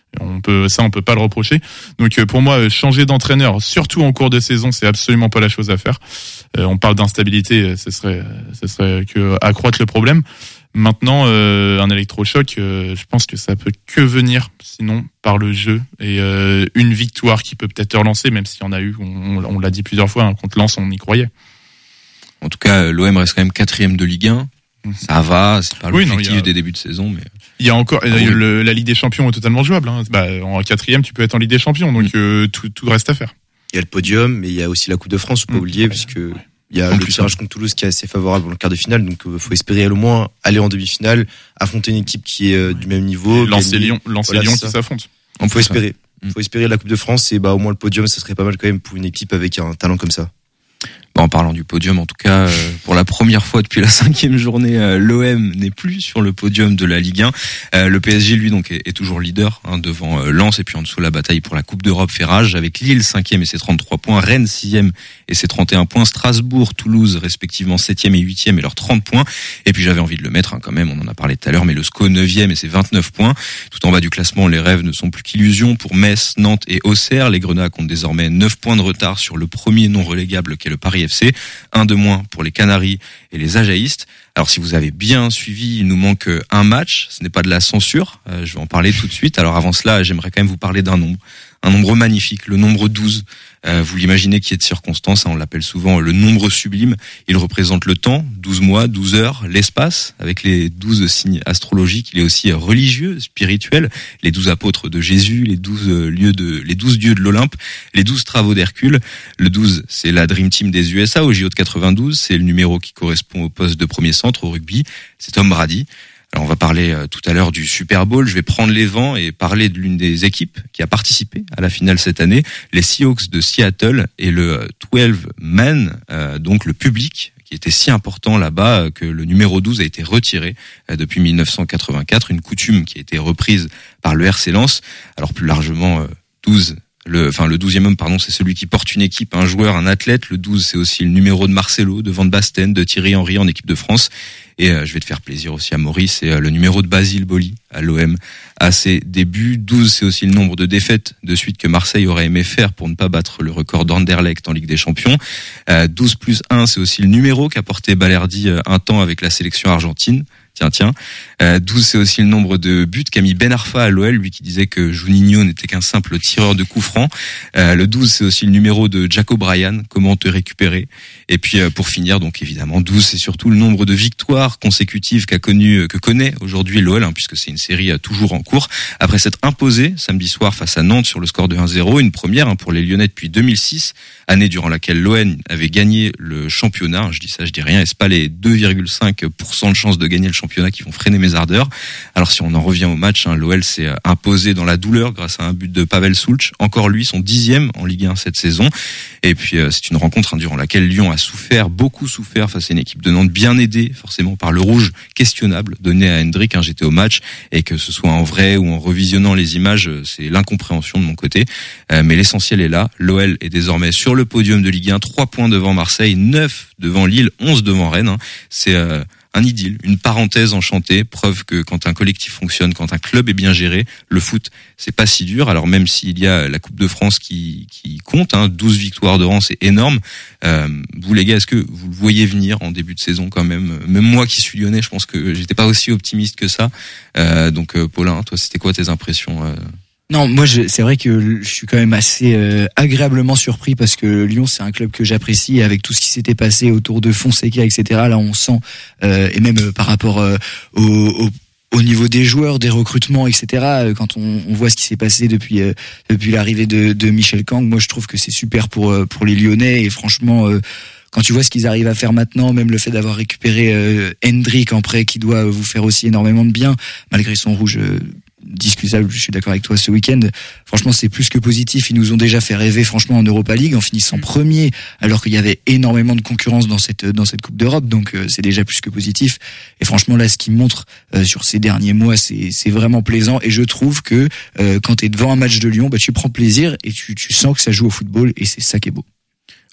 On peut, ça, on peut pas le reprocher. Donc pour moi, changer d'entraîneur, surtout en cours de saison, c'est absolument pas la chose à faire. Euh, on parle d'instabilité, ce serait, ce serait que accroître le problème. Maintenant, euh, un électrochoc, euh, je pense que ça peut que venir, sinon par le jeu et euh, une victoire qui peut peut-être relancer, même s'il y en a eu. On, on l'a dit plusieurs fois, hein, contre Lens, on y croyait. En tout cas, l'O M reste quand même quatrième de Ligue un. Ça va, c'est pas oui, l'objectif non, a... des débuts de saison, mais il y a encore ah, oui. le, la Ligue des Champions est totalement jouable. Hein. Bah, en quatrième, tu peux être en Ligue des Champions, donc mmh. euh, tout, tout reste à faire. Il y a le podium, mais il y a aussi la Coupe de France, faut pas mmh. oublier, puisque il y a en le tirage contre Toulouse qui est assez favorable dans le quart de finale, donc euh, faut espérer au moins aller en demi-finale, affronter une équipe qui est euh, du même niveau. Lens et Lyon, Lens et Lyon qui s'affrontent. Il faut espérer. Il faut espérer la Coupe de France et bah au moins le podium, ça serait pas mal quand même pour une équipe avec un talent comme ça. En parlant du podium, en tout cas, euh, pour la première fois depuis la cinquième journée, euh, l'O M n'est plus sur le podium de la Ligue un. Euh, le P S G, lui, donc, est, est toujours leader hein, devant euh, Lens, et puis en dessous la bataille pour la Coupe d'Europe fait rage avec Lille cinquième et ses trente-trois points, Rennes sixième et ses trente et un points, Strasbourg, Toulouse respectivement septième et huitième et leurs trente points. Et puis j'avais envie de le mettre hein, quand même, on en a parlé tout à l'heure, mais le S C O neuvième et ses vingt-neuf points. Tout en bas du classement, les rêves ne sont plus qu'illusions pour Metz, Nantes et Auxerre. Les Grenats comptent désormais neuf points de retard sur le premier non relégable qu'est le Paris F C. Un de moins pour les Canaries et les Ajaïstes. Alors si vous avez bien suivi, il nous manque un match, ce n'est pas de la censure, euh, je vais en parler tout de suite. Alors avant cela, j'aimerais quand même vous parler d'un nombre, un nombre magnifique, le nombre douze. Euh, vous l'imaginez qui est de circonstance, hein, on l'appelle souvent le nombre sublime. Il représente le temps, douze mois, douze heures, l'espace, avec les douze signes astrologiques. Il est aussi religieux, spirituel, les douze apôtres de Jésus, les douze lieux de, les douze dieux de l'Olympe, les douze travaux d'Hercule. Le douze, c'est la Dream Team des U S A au J O de quatre-vingt-douze, c'est le numéro qui correspond au poste de premier centre au rugby, c'est Tom Brady. Alors on va parler euh, tout à l'heure du Super Bowl, je vais prendre les vents et parler de l'une des équipes qui a participé à la finale cette année, les Seahawks de Seattle et le douze man, euh, donc le public qui était si important là-bas euh, que le numéro douze a été retiré euh, depuis mille neuf cent quatre-vingt-quatre, une coutume qui a été reprise par le R C Lens. Alors plus largement euh, douze Le, enfin, le douzième homme, pardon, c'est celui qui porte une équipe, un joueur, un athlète. Le douze, c'est aussi le numéro de Marcelo, de Van Basten, de Thierry Henry en équipe de France. Et euh, je vais te faire plaisir aussi à Maurice, c'est euh, le numéro de Basile Boli à l'O M à ses débuts. douze, c'est aussi le nombre de défaites de suite que Marseille aurait aimé faire pour ne pas battre le record d'Anderlecht en Ligue des Champions. Euh, douze plus un, c'est aussi le numéro qu'a porté Balerdi euh, un temps avec la sélection argentine. Tiens, tiens. Euh, douze, c'est aussi le nombre de buts qu'a mis Ben Arfa à l'O L, lui qui disait que Juninho n'était qu'un simple tireur de coups francs. Euh, le douze, c'est aussi le numéro de Jack O'Brien, comment te récupérer. Et puis, euh, pour finir, donc évidemment, douze, c'est surtout le nombre de victoires consécutives qu'a connu, que connaît aujourd'hui l'O L, hein, puisque c'est une série euh, toujours en cours. Après s'être imposé samedi soir face à Nantes sur le score de un zéro, une première hein, pour les Lyonnais depuis deux mille six, année durant laquelle l'O M avait gagné le championnat. Je dis ça, je dis rien. Est-ce pas les deux virgule cinq pour cent de chances de gagner le championnat championnat qui vont freiner mes ardeurs. Alors si on en revient au match, hein, l'O L s'est imposé dans la douleur grâce à un but de Pavel Sulch, encore lui son dixième en Ligue un cette saison. Et puis euh, c'est une rencontre hein, durant laquelle Lyon a souffert, beaucoup souffert face à une équipe de Nantes bien aidée forcément par le rouge questionnable donné à Hendrick. Hein, j'étais au match et que ce soit en vrai ou en revisionnant les images, c'est l'incompréhension de mon côté. Euh, mais l'essentiel est là. L'O L est désormais sur le podium de Ligue un, trois points devant Marseille, neuf devant Lille, onze devant Rennes. Hein. C'est euh, un idylle, une parenthèse enchantée, preuve que quand un collectif fonctionne, quand un club est bien géré, le foot, c'est pas si dur. Alors même s'il y a la Coupe de France qui, qui compte, hein, douze victoires de rang, c'est énorme. Euh, vous les gars, est-ce que vous le voyez venir en début de saison quand même? Même moi qui suis lyonnais, je pense que j'étais pas aussi optimiste que ça. Euh, donc euh, Paulin, toi, c'était quoi tes impressions euh Non, moi je, c'est vrai que je suis quand même assez euh, agréablement surpris parce que Lyon c'est un club que j'apprécie et avec tout ce qui s'était passé autour de Fonseca, et cetera. Là on sent euh, et même euh, par rapport euh, au, au au niveau des joueurs, des recrutements, et cetera. Quand on, on voit ce qui s'est passé depuis euh, depuis l'arrivée de, de Michel Kang, moi je trouve que c'est super pour euh, pour les Lyonnais et franchement. Euh, Quand tu vois ce qu'ils arrivent à faire maintenant, même le fait d'avoir récupéré euh, Hendrick en prêt qui doit vous faire aussi énormément de bien, malgré son rouge euh, discutable, je suis d'accord avec toi ce week-end, franchement c'est plus que positif. Ils nous ont déjà fait rêver franchement en Europa League en finissant premier alors qu'il y avait énormément de concurrence dans cette dans cette Coupe d'Europe, donc euh, c'est déjà plus que positif. Et franchement là ce qu'ils montrent euh, sur ces derniers mois c'est c'est vraiment plaisant et je trouve que euh, quand t'es devant un match de Lyon, bah tu prends plaisir et tu tu sens que ça joue au football et c'est ça qui est beau.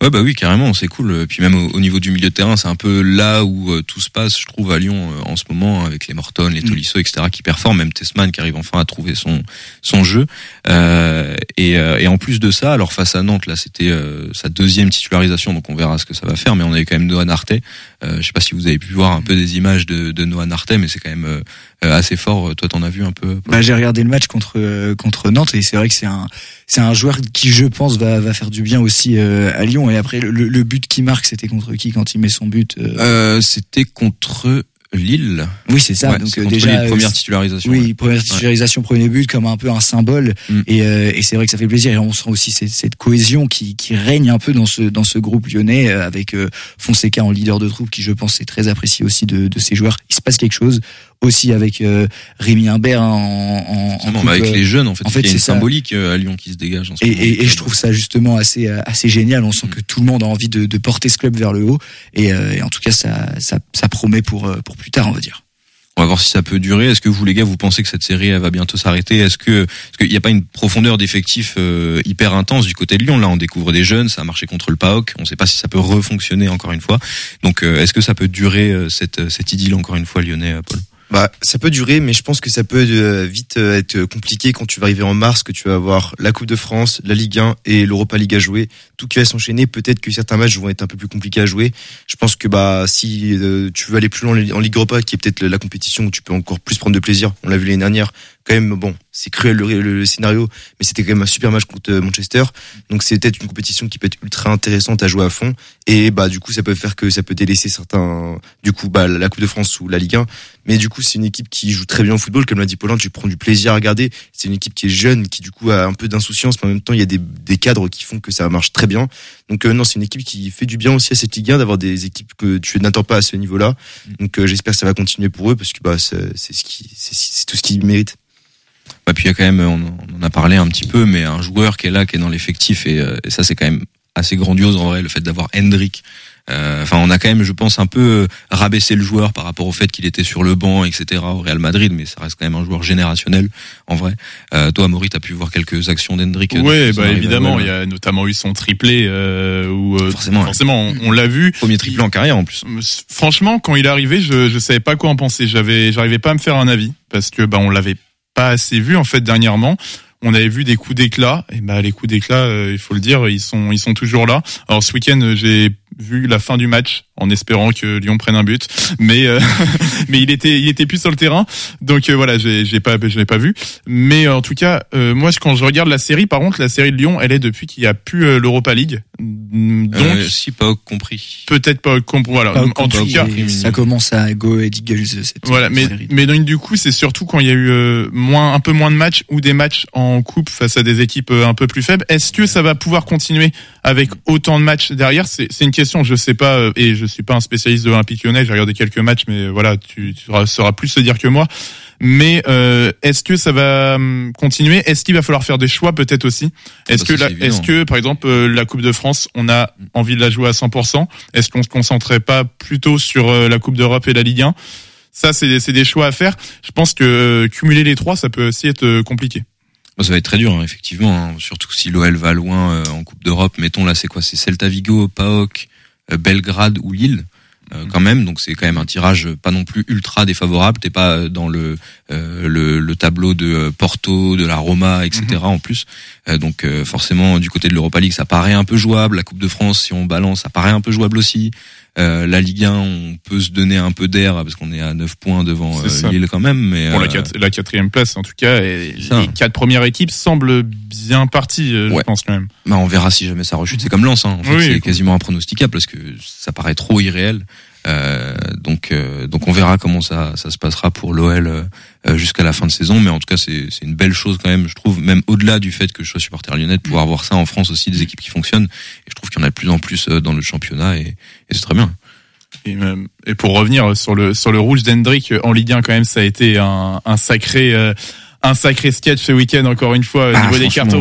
Ouais bah oui carrément, c'est cool. Puis même au, au niveau du milieu de terrain, c'est un peu là où euh, tout se passe, je trouve, à Lyon euh, en ce moment, avec les Morton, les Tolisso, et cetera qui performent, même Tessman qui arrive enfin à trouver son son jeu. Euh, et, euh, et en plus de ça, alors face à Nantes, là c'était euh, sa deuxième titularisation, donc on verra ce que ça va faire. Mais on avait quand même Noah Narté. Euh, je sais pas si vous avez pu voir un peu des images de, de Noah Narté, mais c'est quand même euh, assez fort. Toi t'en as vu un peu? Bah j'ai regardé le match contre euh, contre Nantes et c'est vrai que c'est un c'est un joueur qui je pense va va faire du bien aussi euh, à Lyon. Et après le, le but qu'il marque, c'était contre qui quand il met son but? euh... Euh, c'était contre Lille. Oui, c'est ça. Ouais, donc c'est déjà Lille, première titularisation. Oui, ouais. première titularisation, ouais. Premier but comme un peu un symbole. Mm. Et, euh, et c'est vrai que ça fait plaisir. Et on sent aussi cette, cette cohésion qui, qui règne un peu dans ce dans ce groupe lyonnais avec euh, Fonseca en leader de troupe, qui je pense est très apprécié aussi de de ces joueurs. Il se passe quelque chose aussi avec euh, Rémi Imbert en, en, en coupe, avec les jeunes en fait, en fait il y a une c'est symbolique ça. À Lyon qui se dégage en ce et, moment. Et, et je trouve ça justement assez assez génial. On sent mm. que tout le monde a envie de, de porter ce club vers le haut. Et, euh, et en tout cas, ça, ça ça promet pour pour plus tard, on va dire. On va voir si ça peut durer. Est-ce que vous, les gars, vous pensez que cette série elle va bientôt s'arrêter? Est-ce que est-ce qu'il n'y a pas une profondeur d'effectifs euh, hyper intense du côté de Lyon? Là, on découvre des jeunes, ça a marché contre le P A O K. On ne sait pas si ça peut refonctionner encore une fois. Donc, euh, est-ce que ça peut durer euh, cette cette idylle encore une fois, lyonnais, Paul? Bah, ça peut durer, mais je pense que ça peut euh, vite euh, être compliqué quand tu vas arriver en mars, que tu vas avoir la Coupe de France, la Ligue un et l'Europa League à jouer. Tout qui va s'enchaîner. Peut-être que certains matchs vont être un peu plus compliqués à jouer. Je pense que bah si euh, tu veux aller plus loin en Ligue Europa, qui est peut-être la compétition où tu peux encore plus prendre de plaisir. On l'a vu l'année dernière. Quand même, bon, c'est cruel le, le, le scénario, mais c'était quand même un super match contre Manchester. Donc c'est peut-être une compétition qui peut être ultra intéressante à jouer à fond. Et bah du coup, ça peut faire que ça peut délaisser certains, du coup, bah la Coupe de France ou la Ligue un. Mais du coup, c'est une équipe qui joue très bien au football, comme l'a dit Paulin. Tu prends du plaisir à regarder. C'est une équipe qui est jeune, qui du coup a un peu d'insouciance, mais en même temps, il y a des, des cadres qui font que ça marche très bien. Donc euh, non, c'est une équipe qui fait du bien aussi à cette Ligue un, d'avoir des équipes que tu n'attends pas à ce niveau-là. Donc euh, j'espère que ça va continuer pour eux, parce que bah c'est, c'est ce qui, c'est, c'est tout ce qu'ils méritent. Bah puis il y a quand même, on, on en a parlé un petit peu, mais un joueur qui est là, qui est dans l'effectif, et, et ça c'est quand même assez grandiose en vrai, le fait d'avoir Hendrick. Euh, enfin, on a quand même, je pense, un peu rabaissé le joueur par rapport au fait qu'il était sur le banc, et cetera au Real Madrid, mais ça reste quand même un joueur générationnel, en vrai. Euh, toi, Amaury, t'as pu voir quelques actions d'Hendrick? Oui, bah évidemment, il y a notamment eu son triplé, euh, où euh, forcément, forcément, on, on l'a vu. Premier triplé en carrière en plus. Franchement, quand il est arrivé, je, je savais pas quoi en penser. J'avais, j'arrivais pas à me faire un avis parce que bah on l'avait pas assez vu en fait dernièrement. On avait vu des coups d'éclat, et bah les coups d'éclat, euh, il faut le dire, ils sont ils sont toujours là. Alors ce week-end, j'ai vu la fin du match en espérant que Lyon prenne un but, mais euh, mais il était il était plus sur le terrain, donc euh, voilà, j'ai j'ai pas je l'ai pas vu. Mais euh, en tout cas, euh, moi quand je regarde la série, par contre, la série de Lyon, elle est depuis qu'il y a plus euh, l'Europa League, donc euh, si pas compris. Peut-être pas compris. Voilà, pas en tout cas, ça commence à go et Eagles cette voilà, mais série. mais donc du coup, c'est surtout quand il y a eu euh, moins un peu moins de matchs ou des matchs en coupe face à des équipes euh, un peu plus faibles. Est-ce que ça va pouvoir continuer avec autant de matchs derrière? C'est c'est une question, je sais pas, euh, et je suis pas un spécialiste de l'Olympique Lyonnais, j'ai regardé quelques matchs, mais voilà, tu, tu sauras plus se dire que moi. Mais euh, est-ce que ça va continuer? Est-ce qu'il va falloir faire des choix peut-être aussi? Est-ce que, la, est-ce que par exemple euh, la Coupe de France, on a envie de la jouer à cent pour cent? Est-ce qu'on se concentrait pas plutôt sur euh, la Coupe d'Europe et la Ligue un? Ça, c'est, c'est des choix à faire. Je pense que euh, cumuler les trois, ça peut aussi être euh, compliqué. Ça va être très dur, hein, effectivement, hein, surtout si l'O L va loin euh, en Coupe d'Europe. Mettons là, c'est quoi? C'est Celta Vigo, P A O K, euh, Belgrade ou Lille. Euh, quand même, donc c'est quand même un tirage pas non plus ultra défavorable. T'es pas dans le euh, le, le tableau de Porto, de la Roma, et cetera. Mm-hmm. En plus, euh, donc euh, forcément du côté de l'Europa League, ça paraît un peu jouable. La Coupe de France, si on balance, ça paraît un peu jouable aussi. Euh, la Ligue un, on peut se donner un peu d'air parce qu'on est à neuf points devant euh, Lille quand même. Mais pour euh, la, quatre, la quatrième place, en tout cas, et les quatre premières équipes semblent bien parties, euh, ouais. Je pense quand même. Bah, on verra si jamais ça rechute. C'est comme Lens, hein. En fait, oui, c'est cool. quasiment impronosticable parce que ça paraît trop irréel. Euh, donc, euh, donc on verra comment ça, ça se passera pour l'O L euh, jusqu'à la fin de saison. Mais en tout cas, c'est, c'est une belle chose quand même, je trouve, même au-delà du fait que je sois supporter lyonnais, de pouvoir voir ça en France aussi, des équipes qui fonctionnent. Et je trouve qu'il y en a de plus en plus dans le championnat et, et c'est très bien. Et, même, et pour revenir sur le sur le rouge d'Hendrick en Ligue un, quand même, ça a été un, un sacré. Euh, un sacré sketch ce week-end, encore une fois, au ah, niveau des cartes ouais. rouges.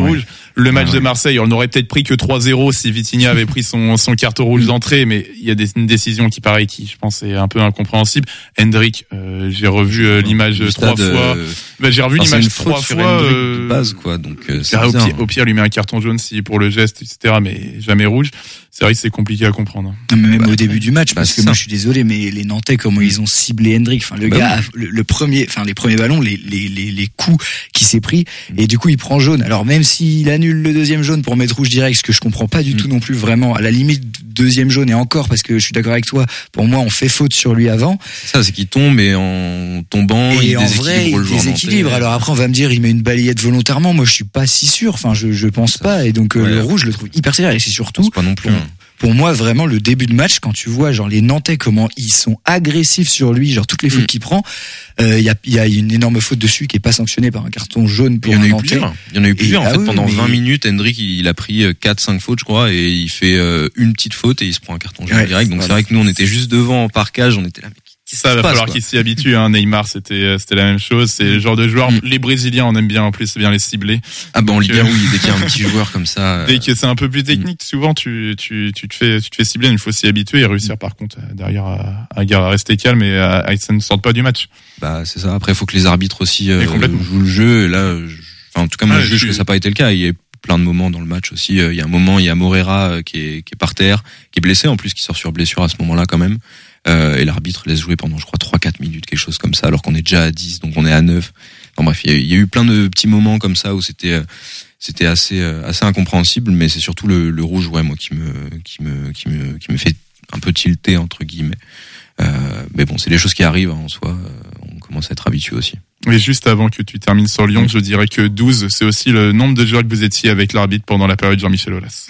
Le match ah, de ouais. Marseille, on n'aurait peut-être pris que trois zéro si Vitinha avait pris son, son carton rouge d'entrée, mais il y a des, une décision qui paraît qui, je pense, est un peu incompréhensible. Hendrick, euh, j'ai revu euh, l'image Le trois stade, fois. Euh... Bah, j'ai revu enfin, l'image c'est une trois faute fois. sur Hendrick Euh... de base, quoi. Donc, euh, c'est ah, au, bizarre, pire, au pire, lui met un carton jaune si pour le geste, et cetera. Mais jamais rouge. C'est vrai que c'est compliqué à comprendre. Non, mais même bah, au début du match, bah, parce que ça. moi je suis désolé, mais les Nantais, comment ils ont ciblé Hendrick, enfin le bah gars, oui. le, le premier, enfin les premiers ballons, les les les, les coups qu'il s'est pris, et du coup il prend jaune. Alors même s'il annule le deuxième jaune pour mettre rouge direct, ce que je comprends pas du Mm. tout non plus vraiment. À la limite deuxième jaune et encore, parce que je suis d'accord avec toi. Pour moi, on fait faute sur lui avant. C'est ça, c'est qu'il tombe et en tombant, Et il en vrai, déséquilibre le il joueur déséquilibre. nantais. Alors après, on va me dire, il met une balayette volontairement. Moi, je suis pas si sûr. Enfin, je je pense pas. Et donc euh, Ouais. le rouge, je le trouve hyper sévère. Et c'est Je surtout pense pas non plus. Bon. hein. pour moi vraiment le début de match, quand tu vois genre les Nantais comment ils sont agressifs sur lui, genre toutes les fautes Mm. qu'il prend, il euh, y a il y a une énorme faute dessus qui est pas sanctionnée par un carton jaune pour Il y en un a eu Nantais. plusieurs. Il y en a eu plusieurs. Et- En ah fait, oui, pendant mais- vingt minutes, Hendrick, il a pris quatre cinq fautes, je crois, et il fait euh, une petite faute et il se prend un carton jaune Ouais, direct. Donc voilà. c'est vrai que nous, on était juste devant en parquage, on était là, mais qu'est-ce Ça qui se va passe, falloir quoi qu'il s'y habitue. Hein. Neymar, c'était c'était la même chose. C'est le genre de joueur. Mm. Les Brésiliens, on aime bien en plus, c'est bien les cibler. Ah bah en Donc, Ligue un, euh, oui, dès qu'il y a un petit joueur comme ça. Dès euh, que c'est un peu plus technique, souvent tu tu tu te fais tu te fais cibler. Il faut s'y habituer et réussir par contre euh, derrière à, à, à rester calme et à, à ça ne sorte pas du match. Bah c'est ça. Après, il faut que les arbitres aussi euh, Mais complètement. jouent le jeu. Et là, je- enfin, en tout cas, moi, Ah, je juge je- que ça n'a pas été le cas. Il y a plein de moments dans le match aussi. Il y a un moment, il y a Morera euh, qui est qui est par terre, qui est blessé en plus, qui sort sur blessure à ce moment-là quand même. Euh, et l'arbitre laisse jouer pendant, je crois, trois quatre minutes, quelque chose comme ça, alors qu'on est déjà à dix, donc on est à neuf. Enfin bref, il y a, il y a eu plein de petits moments comme ça où c'était euh, c'était assez euh, assez incompréhensible, mais c'est surtout le, le rouge, ouais, moi, qui me qui me qui me qui me fait un peu tilter entre guillemets. Euh, mais bon, c'est des choses qui arrivent hein, en soi. Euh, on commence à être habitué aussi. Et juste avant que tu termines sur Lyon, je dirais que douze, c'est aussi le nombre de joueurs que vous étiez avec l'arbitre pendant la période Jean-Michel Aulas.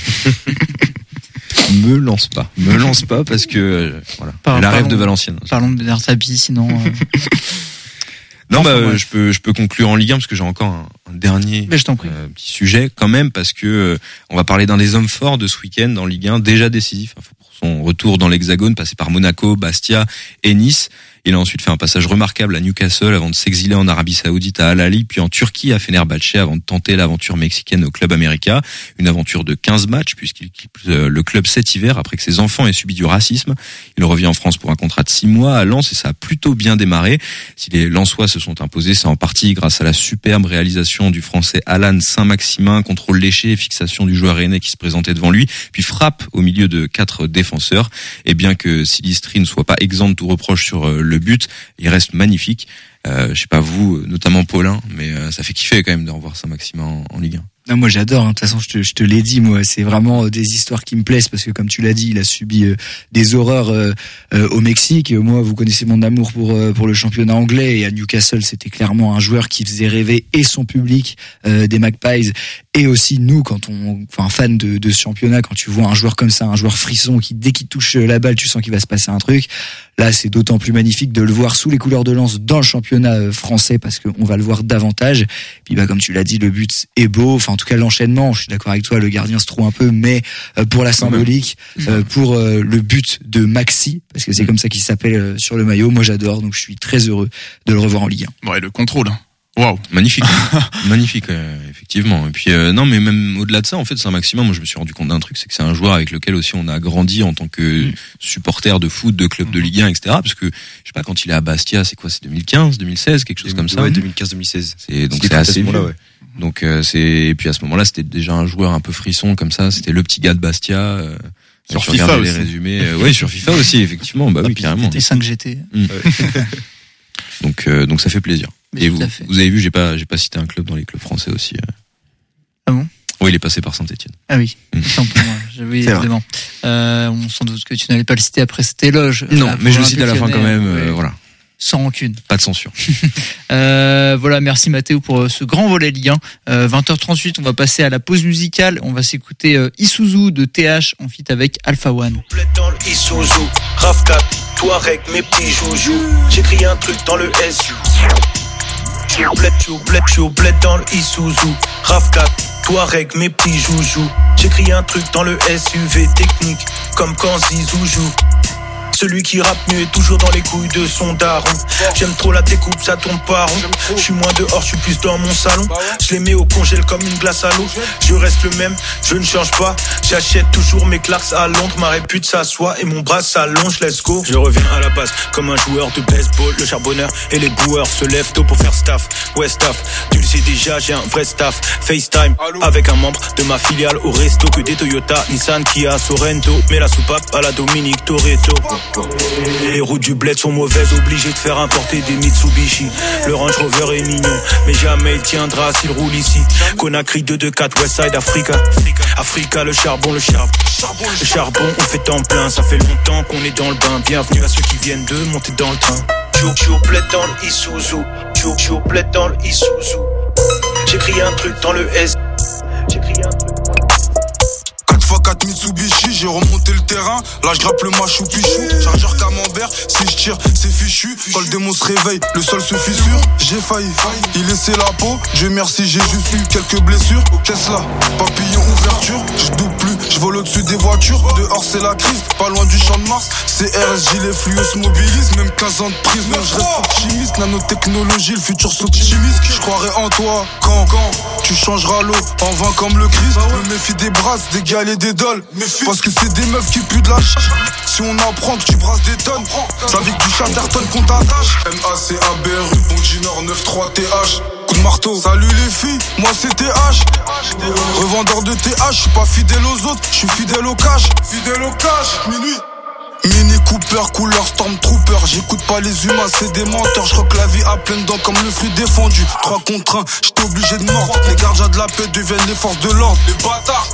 Me lance pas, me lance pas parce que euh, voilà, Par- la rêve parlons- de Valenciennes. Parlons de Dersabi, sinon. euh, Non, Enfin, bah, bref. je peux, je peux conclure en Ligue un parce que j'ai encore un, un dernier Mais je t'en prie. euh, petit sujet quand même parce que euh, on va parler d'un des hommes forts de ce week-end en Ligue un, déjà décisif hein, pour son retour dans l'Hexagone, passé par Monaco, Bastia et Nice. Il a ensuite fait un passage remarquable à Newcastle avant de s'exiler en Arabie Saoudite à Al Ahly, puis en Turquie à Fenerbahçe avant de tenter l'aventure mexicaine au Club América. Une aventure de quinze matchs puisqu'il quitte le club cet hiver après que ses enfants aient subi du racisme. Il revient en France pour un contrat de six mois à Lens et ça a plutôt bien démarré. Si les Lensois se sont imposés, c'est en partie grâce à la superbe réalisation du Français Alan Saint-Maximin, contrôle léché et fixation du joueur rennais qui se présentait devant lui, puis frappe au milieu de quatre défenseurs. Et bien que Silistri ne soit pas exempt de tout reproche sur le but, il reste magnifique. Euh, je sais pas vous, notamment Paulin, mais euh, ça fait kiffer quand même de revoir Saint-Maximin en, en Ligue un. Non, moi j'adore, hein. De toute façon je te, je te l'ai dit, moi c'est vraiment euh, des histoires qui me plaisent parce que comme tu l'as dit, il a subi euh, des horreurs euh, euh, au Mexique. Et moi, vous connaissez mon amour pour euh, pour le championnat anglais, et à Newcastle c'était clairement un joueur qui faisait rêver et son public euh, des Magpies et aussi nous quand on, enfin fan de, de ce championnat, quand tu vois un joueur comme ça, un joueur frisson qui dès qu'il touche la balle, tu sens qu'il va se passer un truc. Là, c'est d'autant plus magnifique de le voir sous les couleurs de Lens dans le championnat euh, français parce qu'on va le voir davantage. Puis bah comme tu l'as dit, le but est beau. Enfin, en tout cas, l'enchaînement, je suis d'accord avec toi, le gardien se trouve un peu, mais euh, pour la symbolique, euh, pour euh, le but de Maxi, parce que c'est comme ça qu'il s'appelle euh, sur le maillot, moi j'adore, donc je suis très heureux de le revoir en Ligue un. Ouais, le contrôle. Hein. Waouh. Magnifique, magnifique, euh, effectivement. Et puis euh, non, mais même au-delà de ça, en fait, Saint-Maximin, moi je me suis rendu compte d'un truc, c'est que c'est un joueur avec lequel aussi on a grandi en tant que supporter de foot, de club de Ligue un, et cetera. Parce que je sais pas, quand il est à Bastia, c'est quoi, c'est deux mille quinze, deux mille seize, quelque chose comme ça. Ouais, deux mille quinze deux mille seize. C'est donc C'était c'est à assez ce moment-là, vieux. ouais. Donc euh, c'est et puis à ce moment-là, c'était déjà un joueur un peu frisson comme ça. C'était le petit gars de Bastia. Euh, Sur tu FIFA regardais les aussi. résumés. Euh, ouais, sur FIFA aussi, effectivement. Bah oui, carrément. Des cinq G T. Donc euh, donc ça fait plaisir. Mais Et tout vous, à fait. vous avez vu, j'ai pas j'ai pas cité un club dans les clubs français aussi. euh. Ah bon? Oui, il est passé par Saint-Etienne. Ah oui, Mm. tant pour moi. Oui, C'est vrai. évidemment. Euh, on s'en doute que tu n'allais pas le citer après cet éloge. Non, Ah, mais je pour le cite à la fin l'Olympique quand même. Lyonnais, euh, oui. Voilà, Sans rancune. pas de censure. Euh, voilà, merci Mathéo pour euh, ce grand volet Ligue un. Euh, vingt heures trente-huit, on va passer à la pause musicale. On va s'écouter euh, Isuzu de T H en feat avec Alpha One. Bled dans le Isuzu, Rav quatre, Touareg, mes petits joujoux. J'écris un truc dans le S U. J'suis au bled, j'suis au bled, j'suis au bled dans le Isuzu, Rav quatre, Touareg, mes petits joujoux. J'écris un truc dans le S U V technique, comme quand Zizou joue. Celui qui rappe mieux est toujours dans les couilles de son daron. J'aime trop la découpe, ça tombe pas rond. Je suis moins dehors, je suis plus dans mon salon. Je les mets au congèle comme une glace à l'eau. Je reste le même, je ne change pas. J'achète toujours mes Clarks à Londres. Ma répute s'assoit et mon bras s'allonge, let's go. Je reviens à la base comme un joueur de baseball. Le charbonneur et les boueurs se lèvent tôt pour faire staff. Ouais staff, tu le sais déjà, j'ai un vrai staff. FaceTime avec un membre de ma filiale au resto. Que des Toyota, Nissan, Kia, Sorento. Mais la soupape à la Dominique Toretto. Les routes du bled sont mauvaises, obligé de faire importer des Mitsubishi. Le Range Rover est mignon, mais jamais il tiendra s'il roule ici. Conakry deux deux quatre Westside Africa. Africa, le charbon, le charbon. Le charbon, on fait temps plein, ça fait longtemps qu'on est dans le bain. Bienvenue à ceux qui viennent de monter dans le train. Je suis au bled dans le Isuzu. Je suis au bled dans le Isuzu. J'écris un truc dans le S. J'écris un truc. quatre fois quatre Mitsubishi, j'ai remonté le terrain. Là je grappe le machou pichou. Chargeur camembert, si je tire c'est fichu. Quand le démon se réveille, le sol se fissure. J'ai failli, il laissait la peau. Dieu merci, j'ai juste eu quelques blessures. Tesla, papillon ouverture. Je double plus, je vole au-dessus des voitures. Dehors c'est la crise, pas loin du champ de Mars. C R S, gilet fluo se mobilise. Même quinze ans de prison, je reste optimiste. Nanotechnologie, le futur s'optimise. Je croirai en toi quand, quand tu changeras l'eau en vin comme le Christ. Me méfie des brasses, des gars et des dolls. Parce que c'est des meufs qui puent de la ch. Si on apprend que tu brasses des tonnes, ça vit que du Chatterton qu'on t'attache. M A C A B R U, Bon du Nord neuf trois T H. Coup de marteau, salut les filles, moi c'est T H. Revendeur de T H, je suis pas fidèle aux autres, je suis fidèle au cash. Fidèle au cash, minuit. Mini Cooper, couleur Stormtrooper. J'écoute pas les humains, c'est des menteurs. Je crois que la vie a plein dents comme le fruit défendu. trois contre un, j'étais obligé de mordre. Les gardiens de la paix deviennent les forces de l'ordre. Les bâtards.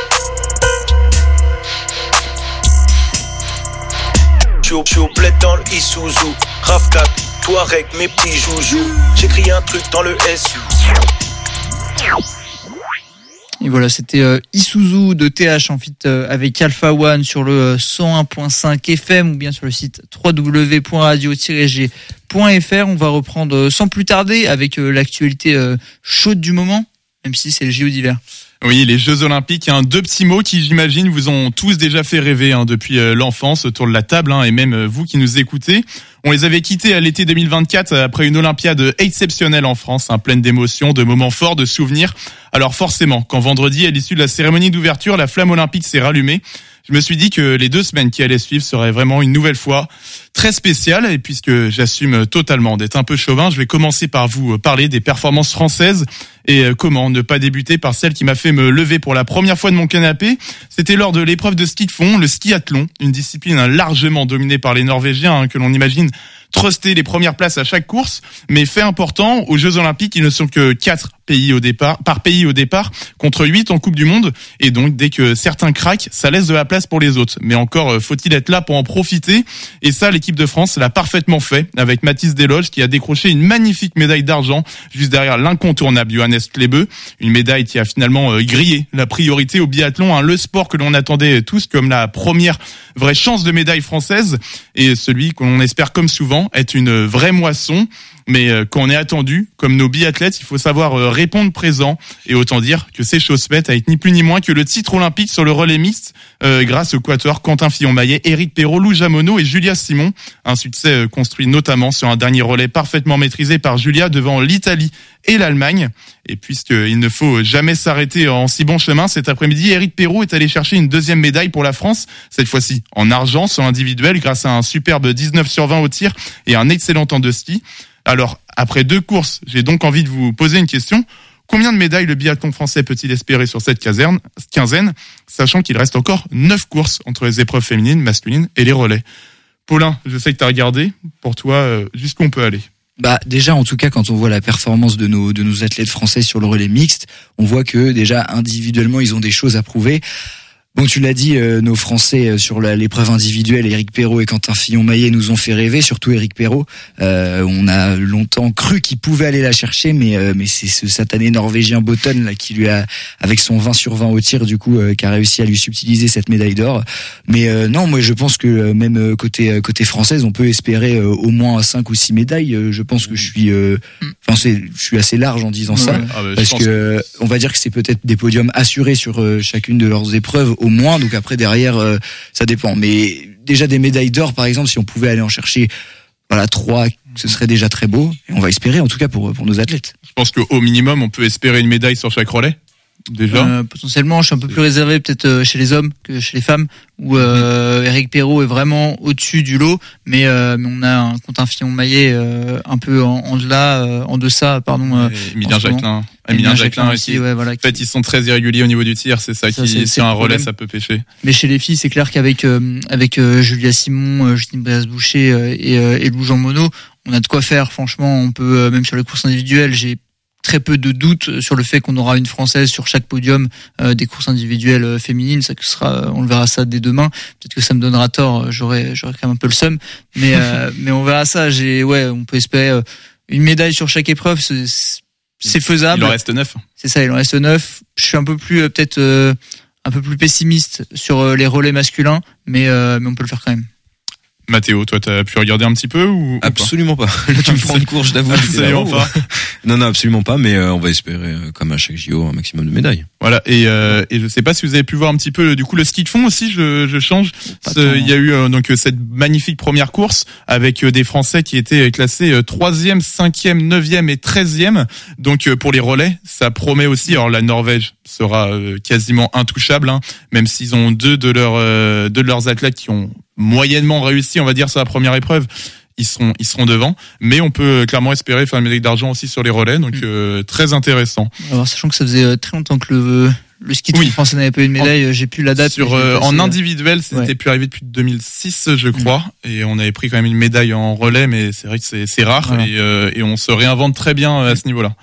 Je suis au bled dans le Isuzu. Raf quatre, Touareg, mes petits joujoux. J'écris un truc dans le S U. Et voilà, c'était euh, Isuzu de T H en fit euh, avec Alpha One sur le euh, cent un point cinq F M ou bien sur le site w w w point radio tiret g point f r. On va reprendre euh, sans plus tarder avec euh, l'actualité euh, chaude du moment, même si c'est le J O d'hiver. Oui, les Jeux Olympiques, hein, deux petits mots qui, j'imagine, vous ont tous déjà fait rêver hein, depuis euh, l'enfance autour de la table, hein, et même euh, vous qui nous écoutez. On les avait quittés à l'été deux mille vingt-quatre après une Olympiade exceptionnelle en France, hein, pleine d'émotions, de moments forts, de souvenirs. Alors forcément, quand vendredi, à l'issue de la cérémonie d'ouverture, la flamme olympique s'est rallumée, je me suis dit que les deux semaines qui allaient suivre seraient vraiment une nouvelle fois très spéciales. Et puisque j'assume totalement d'être un peu chauvin, je vais commencer par vous parler des performances françaises. Et comment ne pas débuter par celle qui m'a fait me lever pour la première fois de mon canapé. C'était lors de l'épreuve de ski de fond, le skiathlon, une discipline largement dominée par les Norvégiens, hein, que l'on imagine truster les premières places à chaque course. Mais fait important, aux Jeux Olympiques, ils ne sont que quatre pays au départ, par pays au départ, contre huit en Coupe du Monde. Et donc, dès que certains craquent, ça laisse de la place pour les autres. Mais encore, faut-il être là pour en profiter. Et ça, l'équipe de France l'a parfaitement fait, avec Mathis Desloges, qui a décroché une magnifique médaille d'argent, juste derrière l'incontournable Johannes Klebe. Une médaille qui a finalement euh, grillé la priorité au biathlon, hein, le sport que l'on attendait tous comme la première vraie chance de médaille française. Et celui qu'on espère, comme souvent, être une vraie moisson. Mais euh, quand on est attendu, comme nos biathlètes, il faut savoir euh, répondre présent. Et autant dire que c'est chose faite avec ni plus ni moins que le titre olympique sur le relais mixte, euh, grâce au quatuor Quentin Fillon-Maillet, Éric Perrault, Lou Jamono et Julia Simon. Un succès euh, construit notamment sur un dernier relais parfaitement maîtrisé par Julia devant l'Italie et l'Allemagne. Et puisqu'il ne faut jamais s'arrêter en si bon chemin, cet après-midi, Éric Perrault est allé chercher une deuxième médaille pour la France, cette fois-ci en argent sur individuel, grâce à un superbe dix-neuf sur vingt au tir et un excellent temps de ski. Alors, après deux courses, j'ai donc envie de vous poser une question. Combien de médailles le biathlon français peut-il espérer sur cette quinzaine, quinzaine, sachant qu'il reste encore neuf courses entre les épreuves féminines, masculines et les relais? Paulin, je sais que tu as regardé. Pour toi, euh, jusqu'où on peut aller? Bah déjà, en tout cas, quand on voit la performance de nos de nos athlètes français sur le relais mixte, on voit que déjà individuellement ils ont des choses à prouver. Bon, tu l'as dit, euh, nos Français sur la, l'épreuve individuelle, Éric Perrault et Quentin Fillon-Maillet nous ont fait rêver, surtout Éric Perrault. Euh, on a longtemps cru qu'il pouvait aller la chercher, mais euh, mais c'est ce satané norvégien Botten là qui lui a, avec son vingt sur vingt au tir, du coup, euh, qui a réussi à lui subtiliser cette médaille d'or. Mais euh, non, moi je pense que euh, même côté côté française, on peut espérer euh, au moins cinq ou six médailles. Euh, je pense que je suis, euh, enfin c'est, je suis assez large en disant ouais. ça, ah bah, parce que, que on va dire que c'est peut-être des podiums assurés sur euh, chacune de leurs épreuves. au moins. Donc après derrière, euh, ça dépend. Mais déjà des médailles d'or, par exemple, si on pouvait aller en chercher, voilà, trois, ce serait déjà très beau. Et on va espérer, en tout cas pour pour nos athlètes. Je pense qu'au minimum, on peut espérer une médaille sur chaque relais. Déjà. Euh, potentiellement, je suis un peu plus réservé peut-être chez les hommes que chez les femmes, où euh, Eric Perrault est vraiment au-dessus du lot, mais, euh, mais on a un Quentin Fillon-Maillet euh, un peu en, en delà, euh, en deçà, pardon. Euh, Emilien Jacquelin, Emilien Jacquelin aussi. aussi ouais, voilà, en fait, ils sont très irréguliers au niveau du tir, c'est ça, ça qui, c'est, c'est un relais, ça peut pêcher. Mais chez les filles, c'est clair qu'avec euh, avec euh, Julia Simon, euh, Justine Brias-Boucher euh, et, euh, et Lou Jean Monod, on a de quoi faire. Franchement, on peut euh, même sur les courses individuelles, j'ai très peu de doutes sur le fait qu'on aura une Française sur chaque podium euh, des courses individuelles euh, féminines. Ça que sera, on le verra ça dès demain. Peut-être que ça me donnera tort. J'aurais, j'aurais quand même un peu le seum, mais euh, mais on verra ça. J'ai, ouais, on peut espérer euh, une médaille sur chaque épreuve. C'est, c'est faisable. Il en reste neuf. C'est ça, il en reste neuf. Je suis un peu plus euh, peut-être euh, un peu plus pessimiste sur euh, les relais masculins, mais euh, mais on peut le faire quand même. Mathéo, toi, t'as pu regarder un petit peu ou absolument pas. Là, tu me prends une course, je t'avoue. Absolument pas. Non, non, absolument pas. Mais euh, on va espérer, euh, comme à chaque J O, un maximum de médailles. Voilà. Et euh, et je sais pas si vous avez pu voir un petit peu du coup le ski de fond aussi. Je je change. Il y a eu euh, donc cette magnifique première course avec euh, des Français qui étaient classés troisième, cinquième, neuvième et treizième. Donc euh, pour les relais, ça promet aussi. Alors la Norvège sera euh, quasiment intouchable, hein, même s'ils ont deux de leurs euh, deux de leurs athlètes qui ont moyennement réussi, on va dire, sur la première épreuve. Ils seront, ils seront devant, mais on peut clairement espérer faire une médaille d'argent aussi sur les relais, donc euh, très intéressant. Alors, sachant que ça faisait très longtemps que le le ski de fond français n'avait pas eu une médaille, en, j'ai plus la date. Sur euh, en individuel, c'était ouais. plus arrivé depuis deux mille six, je crois, mmh. et on avait pris quand même une médaille en relais, mais c'est vrai que c'est, c'est rare, voilà. et, euh, et on se réinvente très bien à ce niveau-là.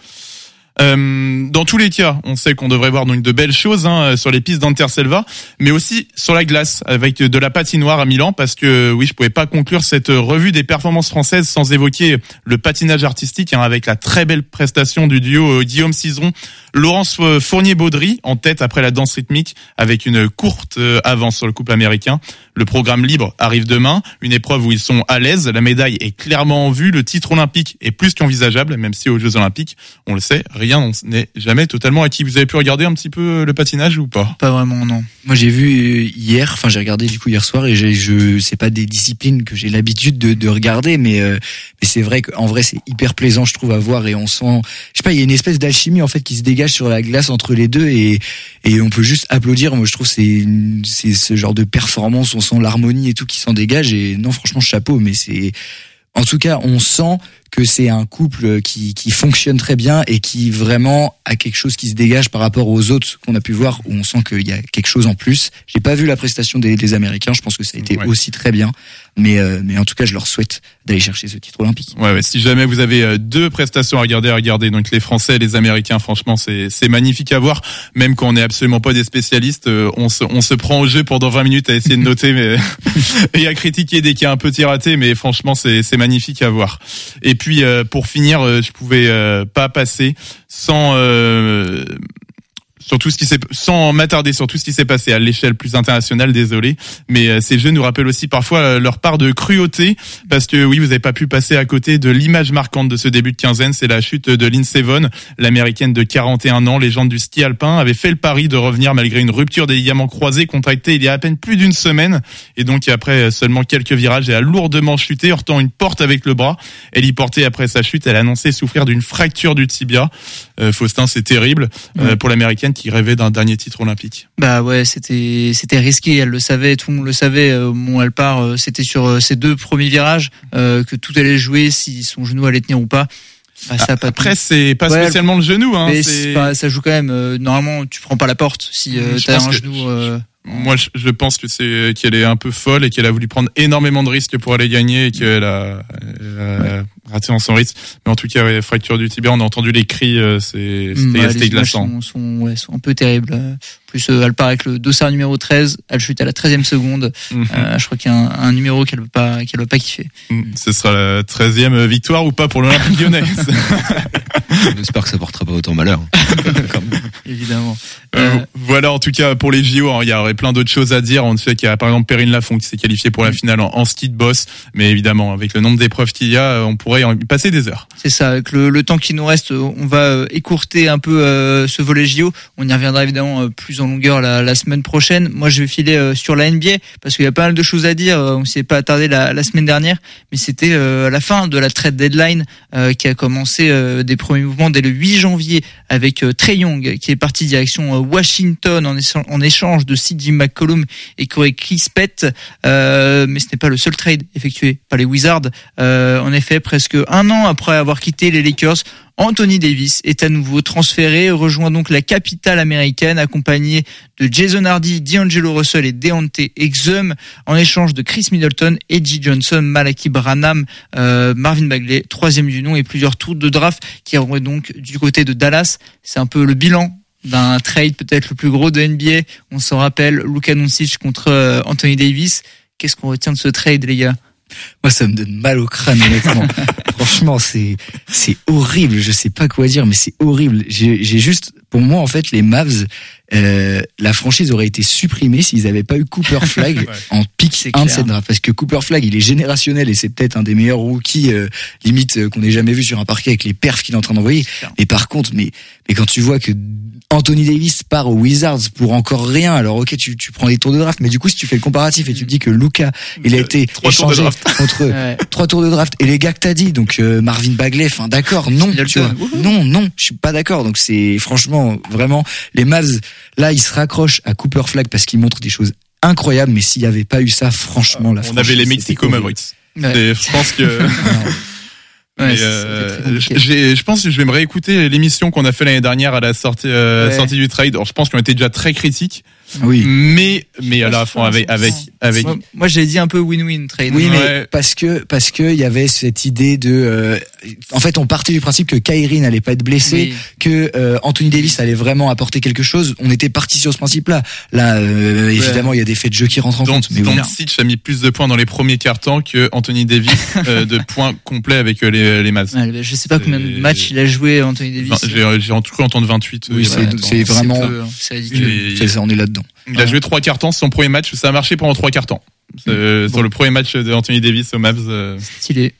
Euh, dans tous les cas, on sait qu'on devrait voir donc de belles choses hein, sur les pistes d'Anterselva, mais aussi sur la glace avec de la patinoire à Milan, parce que oui, je pouvais pas conclure cette revue des performances françaises sans évoquer le patinage artistique hein, avec la très belle prestation du duo euh, Guillaume Cizeron, Laurence Fournier-Baudry en tête après la danse rythmique avec une courte euh, avance sur le couple américain. Le programme libre arrive demain, une épreuve où ils sont à l'aise, la médaille est clairement en vue, le titre olympique est plus qu'envisageable, même si aux Jeux Olympiques, on le sait, rien n'est jamais totalement acquis. Vous avez pu regarder un petit peu le patinage ou pas ? Pas vraiment, non. Moi j'ai vu hier, enfin j'ai regardé du coup hier soir et j'ai, je c'est pas des disciplines que j'ai l'habitude de, de regarder, mais euh, mais c'est vrai qu'en vrai c'est hyper plaisant je trouve à voir et on sent, je sais pas, il y a une espèce d'alchimie en fait qui se dégage sur la glace entre les deux et et on peut juste applaudir. Moi je trouve c'est c'est ce genre de performance, on sent l'harmonie et tout qui s'en dégage et non franchement chapeau, mais c'est en tout cas on sent que c'est un couple qui qui fonctionne très bien et qui vraiment a quelque chose qui se dégage par rapport aux autres qu'on a pu voir où on sent qu'il y a quelque chose en plus. J'ai pas vu la prestation des, des Américains, je pense que ça a été ouais. aussi très bien, mais euh, mais en tout cas je leur souhaite d'aller chercher ce titre olympique. Ouais, ouais, si jamais vous avez deux prestations à regarder, à regarder donc les Français et les Américains, franchement c'est c'est magnifique à voir, même quand on n'est absolument pas des spécialistes, on se on se prend au jeu pendant vingt minutes à essayer de noter mais et à critiquer dès qu'il y a un petit raté, mais franchement c'est c'est magnifique à voir. Et puis euh, pour finir, euh, je pouvais euh, pas passer sans euh, sur tout ce qui s'est, sans m'attarder sur tout ce qui s'est passé à l'échelle plus internationale, désolé, mais euh, ces jeux nous rappellent aussi parfois euh, leur part de cruauté, parce que oui, vous n'avez pas pu passer à côté de l'image marquante de ce début de quinzaine, c'est la chute de Lindsey Vonn, l'américaine de quarante et un ans, légende du ski alpin, avait fait le pari de revenir malgré une rupture des ligaments croisés contractée il y a à peine plus d'une semaine, et donc après seulement quelques virages, elle a lourdement chuté, heurtant une porte avec le bras. Elle y portait après sa chute, elle a annoncé souffrir d'une fracture du tibia. Euh, Faustin, c'est terrible euh, ouais. pour l'américaine qui rêvait d'un dernier titre olympique. Bah ouais, c'était c'était risqué, elle le savait, tout le monde le savait au moment où elle part, c'était sur ces deux premiers virages euh, que tout allait jouer, si son genou allait tenir ou pas. Bah, ça a Après, pas c'est pas ouais, spécialement le genou. Hein, mais c'est... Pas, ça joue quand même. Euh, normalement, tu prends pas la porte si euh, t'as un que... genou... Euh... Moi, je, je pense que c'est qu'elle est un peu folle et qu'elle a voulu prendre énormément de risques pour aller gagner et qu'elle a, elle a ouais. raté dans son risque. Mais en tout cas, ouais, fracture du tibia, on a entendu les cris, c'est, c'était, bah, c'était glaçant. Sont, sont, ouais, sont un peu terribles. Plus, euh, elle part avec le dossard numéro treize, elle chute à la treizième seconde. Mm-hmm. Euh, je crois qu'il y a un, un numéro qu'elle veut pas, qu'elle veut pas kiffer. Mm. Ce sera la treizième victoire ou pas pour l'Olympique Lyonnais. J'espère que ça portera pas autant malheur. Évidemment. Euh, euh, voilà, en tout cas, pour les J O, il y a aurait plein d'autres choses à dire. On sait qu'il y a par exemple Perrine Lafont qui s'est qualifiée pour la finale en, en ski de boss, mais évidemment avec le nombre d'épreuves qu'il y a, on pourrait y passer des heures. C'est ça, avec le, le temps qui nous reste, on va écourter un peu euh, ce volet J O. On y reviendra évidemment plus en longueur la, la semaine prochaine. Moi, je vais filer euh, sur la N B A parce qu'il y a pas mal de choses à dire. On s'y est pas attardé la, la semaine dernière, mais c'était euh, la fin de la trade deadline euh, qui a commencé euh, des premiers mouvements dès le huit janvier avec euh, Trae Young qui est parti direction euh, Washington en, échange, en échange de C J McCollum et Corey Kispert. Euh, mais ce n'est pas le seul trade effectué par les Wizards. Euh, en effet, presque un an après avoir quitté les Lakers, Anthony Davis est à nouveau transféré, rejoint donc la capitale américaine, accompagné de Jason Hardy, D'Angelo Russell et Deontay Exum, en échange de Chris Middleton, Eddie Johnson, Malaki Branham, euh, Marvin Bagley, troisième du nom, et plusieurs tours de draft qui auront donc du côté de Dallas. C'est un peu le bilan d'un trade peut-être le plus gros de N B A. On s'en rappelle, Luka Doncic contre euh, Anthony Davis. Qu'est-ce qu'on retient de ce trade, les gars? Moi, ça me donne mal au crâne, honnêtement. Franchement, c'est, c'est horrible. Je sais pas quoi dire, mais c'est horrible. J'ai, j'ai juste, pour moi, en fait, les Mavs, euh, la franchise aurait été supprimée s'ils avaient pas eu Cooper Flagg ouais. en pick un de cette draft. Parce que Cooper Flagg, il est générationnel et c'est peut-être un des meilleurs rookies, euh, limite, euh, qu'on ait jamais vu sur un parquet avec les perfs qu'il est en train d'envoyer. Mais par contre, mais, mais quand tu vois que Anthony Davis part aux Wizards pour encore rien, alors ok, tu, tu prends des tours de draft, mais du coup, si tu fais le comparatif et tu dis que Luka, il a été trois échangé contre ouais. trois tours de draft et les gars que t'as dit, donc euh, Marvin Bagley, enfin d'accord, non, tu vois, non, non, je suis pas d'accord. Donc c'est franchement vraiment les Mavs là, ils se raccrochent à Cooper Flagg parce qu'ils montrent des choses incroyables, mais s'il y avait pas eu ça, franchement, la on avait les Mexico Mavericks. Ouais. Je pense que. Ouais, euh, j'ai, je pense que je vais me réécouter l'émission qu'on a fait l'année dernière à la sortie, euh, ouais. sortie du trade. Alors, je pense qu'on était déjà très critiques. Oui. Mais, mais à la fin, avec, avec, avec. Moi, moi, j'ai dit un peu win-win trade. Oui, mais ouais. parce que, parce que il y avait cette idée de, euh, en fait, on partait du principe que Kyrie n'allait pas être blessé, oui. que euh, Anthony Davis allait vraiment apporter quelque chose. On était parti sur ce principe-là. Là, euh, ouais. évidemment, il y a des faits de jeu qui rentrent en donc, compte. Mais donc, oui. Doncic a mis plus de points dans les premiers quarts-temps que Anthony Davis euh, de points complets avec les, les Mavs. Ouais, je sais pas combien de matchs il a joué Anthony Davis. vingt, j'ai, j'ai en tout cas entendu vingt-huit. Oui, c'est, c'est vraiment, c'est, peu, c'est ridicule. Et, c'est ça, on est là-dedans. Il a joué trois quarts temps, c'est son premier match, ça a marché pendant trois quarts temps. Euh, bon. Sur le premier match d'Anthony Davis aux Mavs. Euh... Stylé.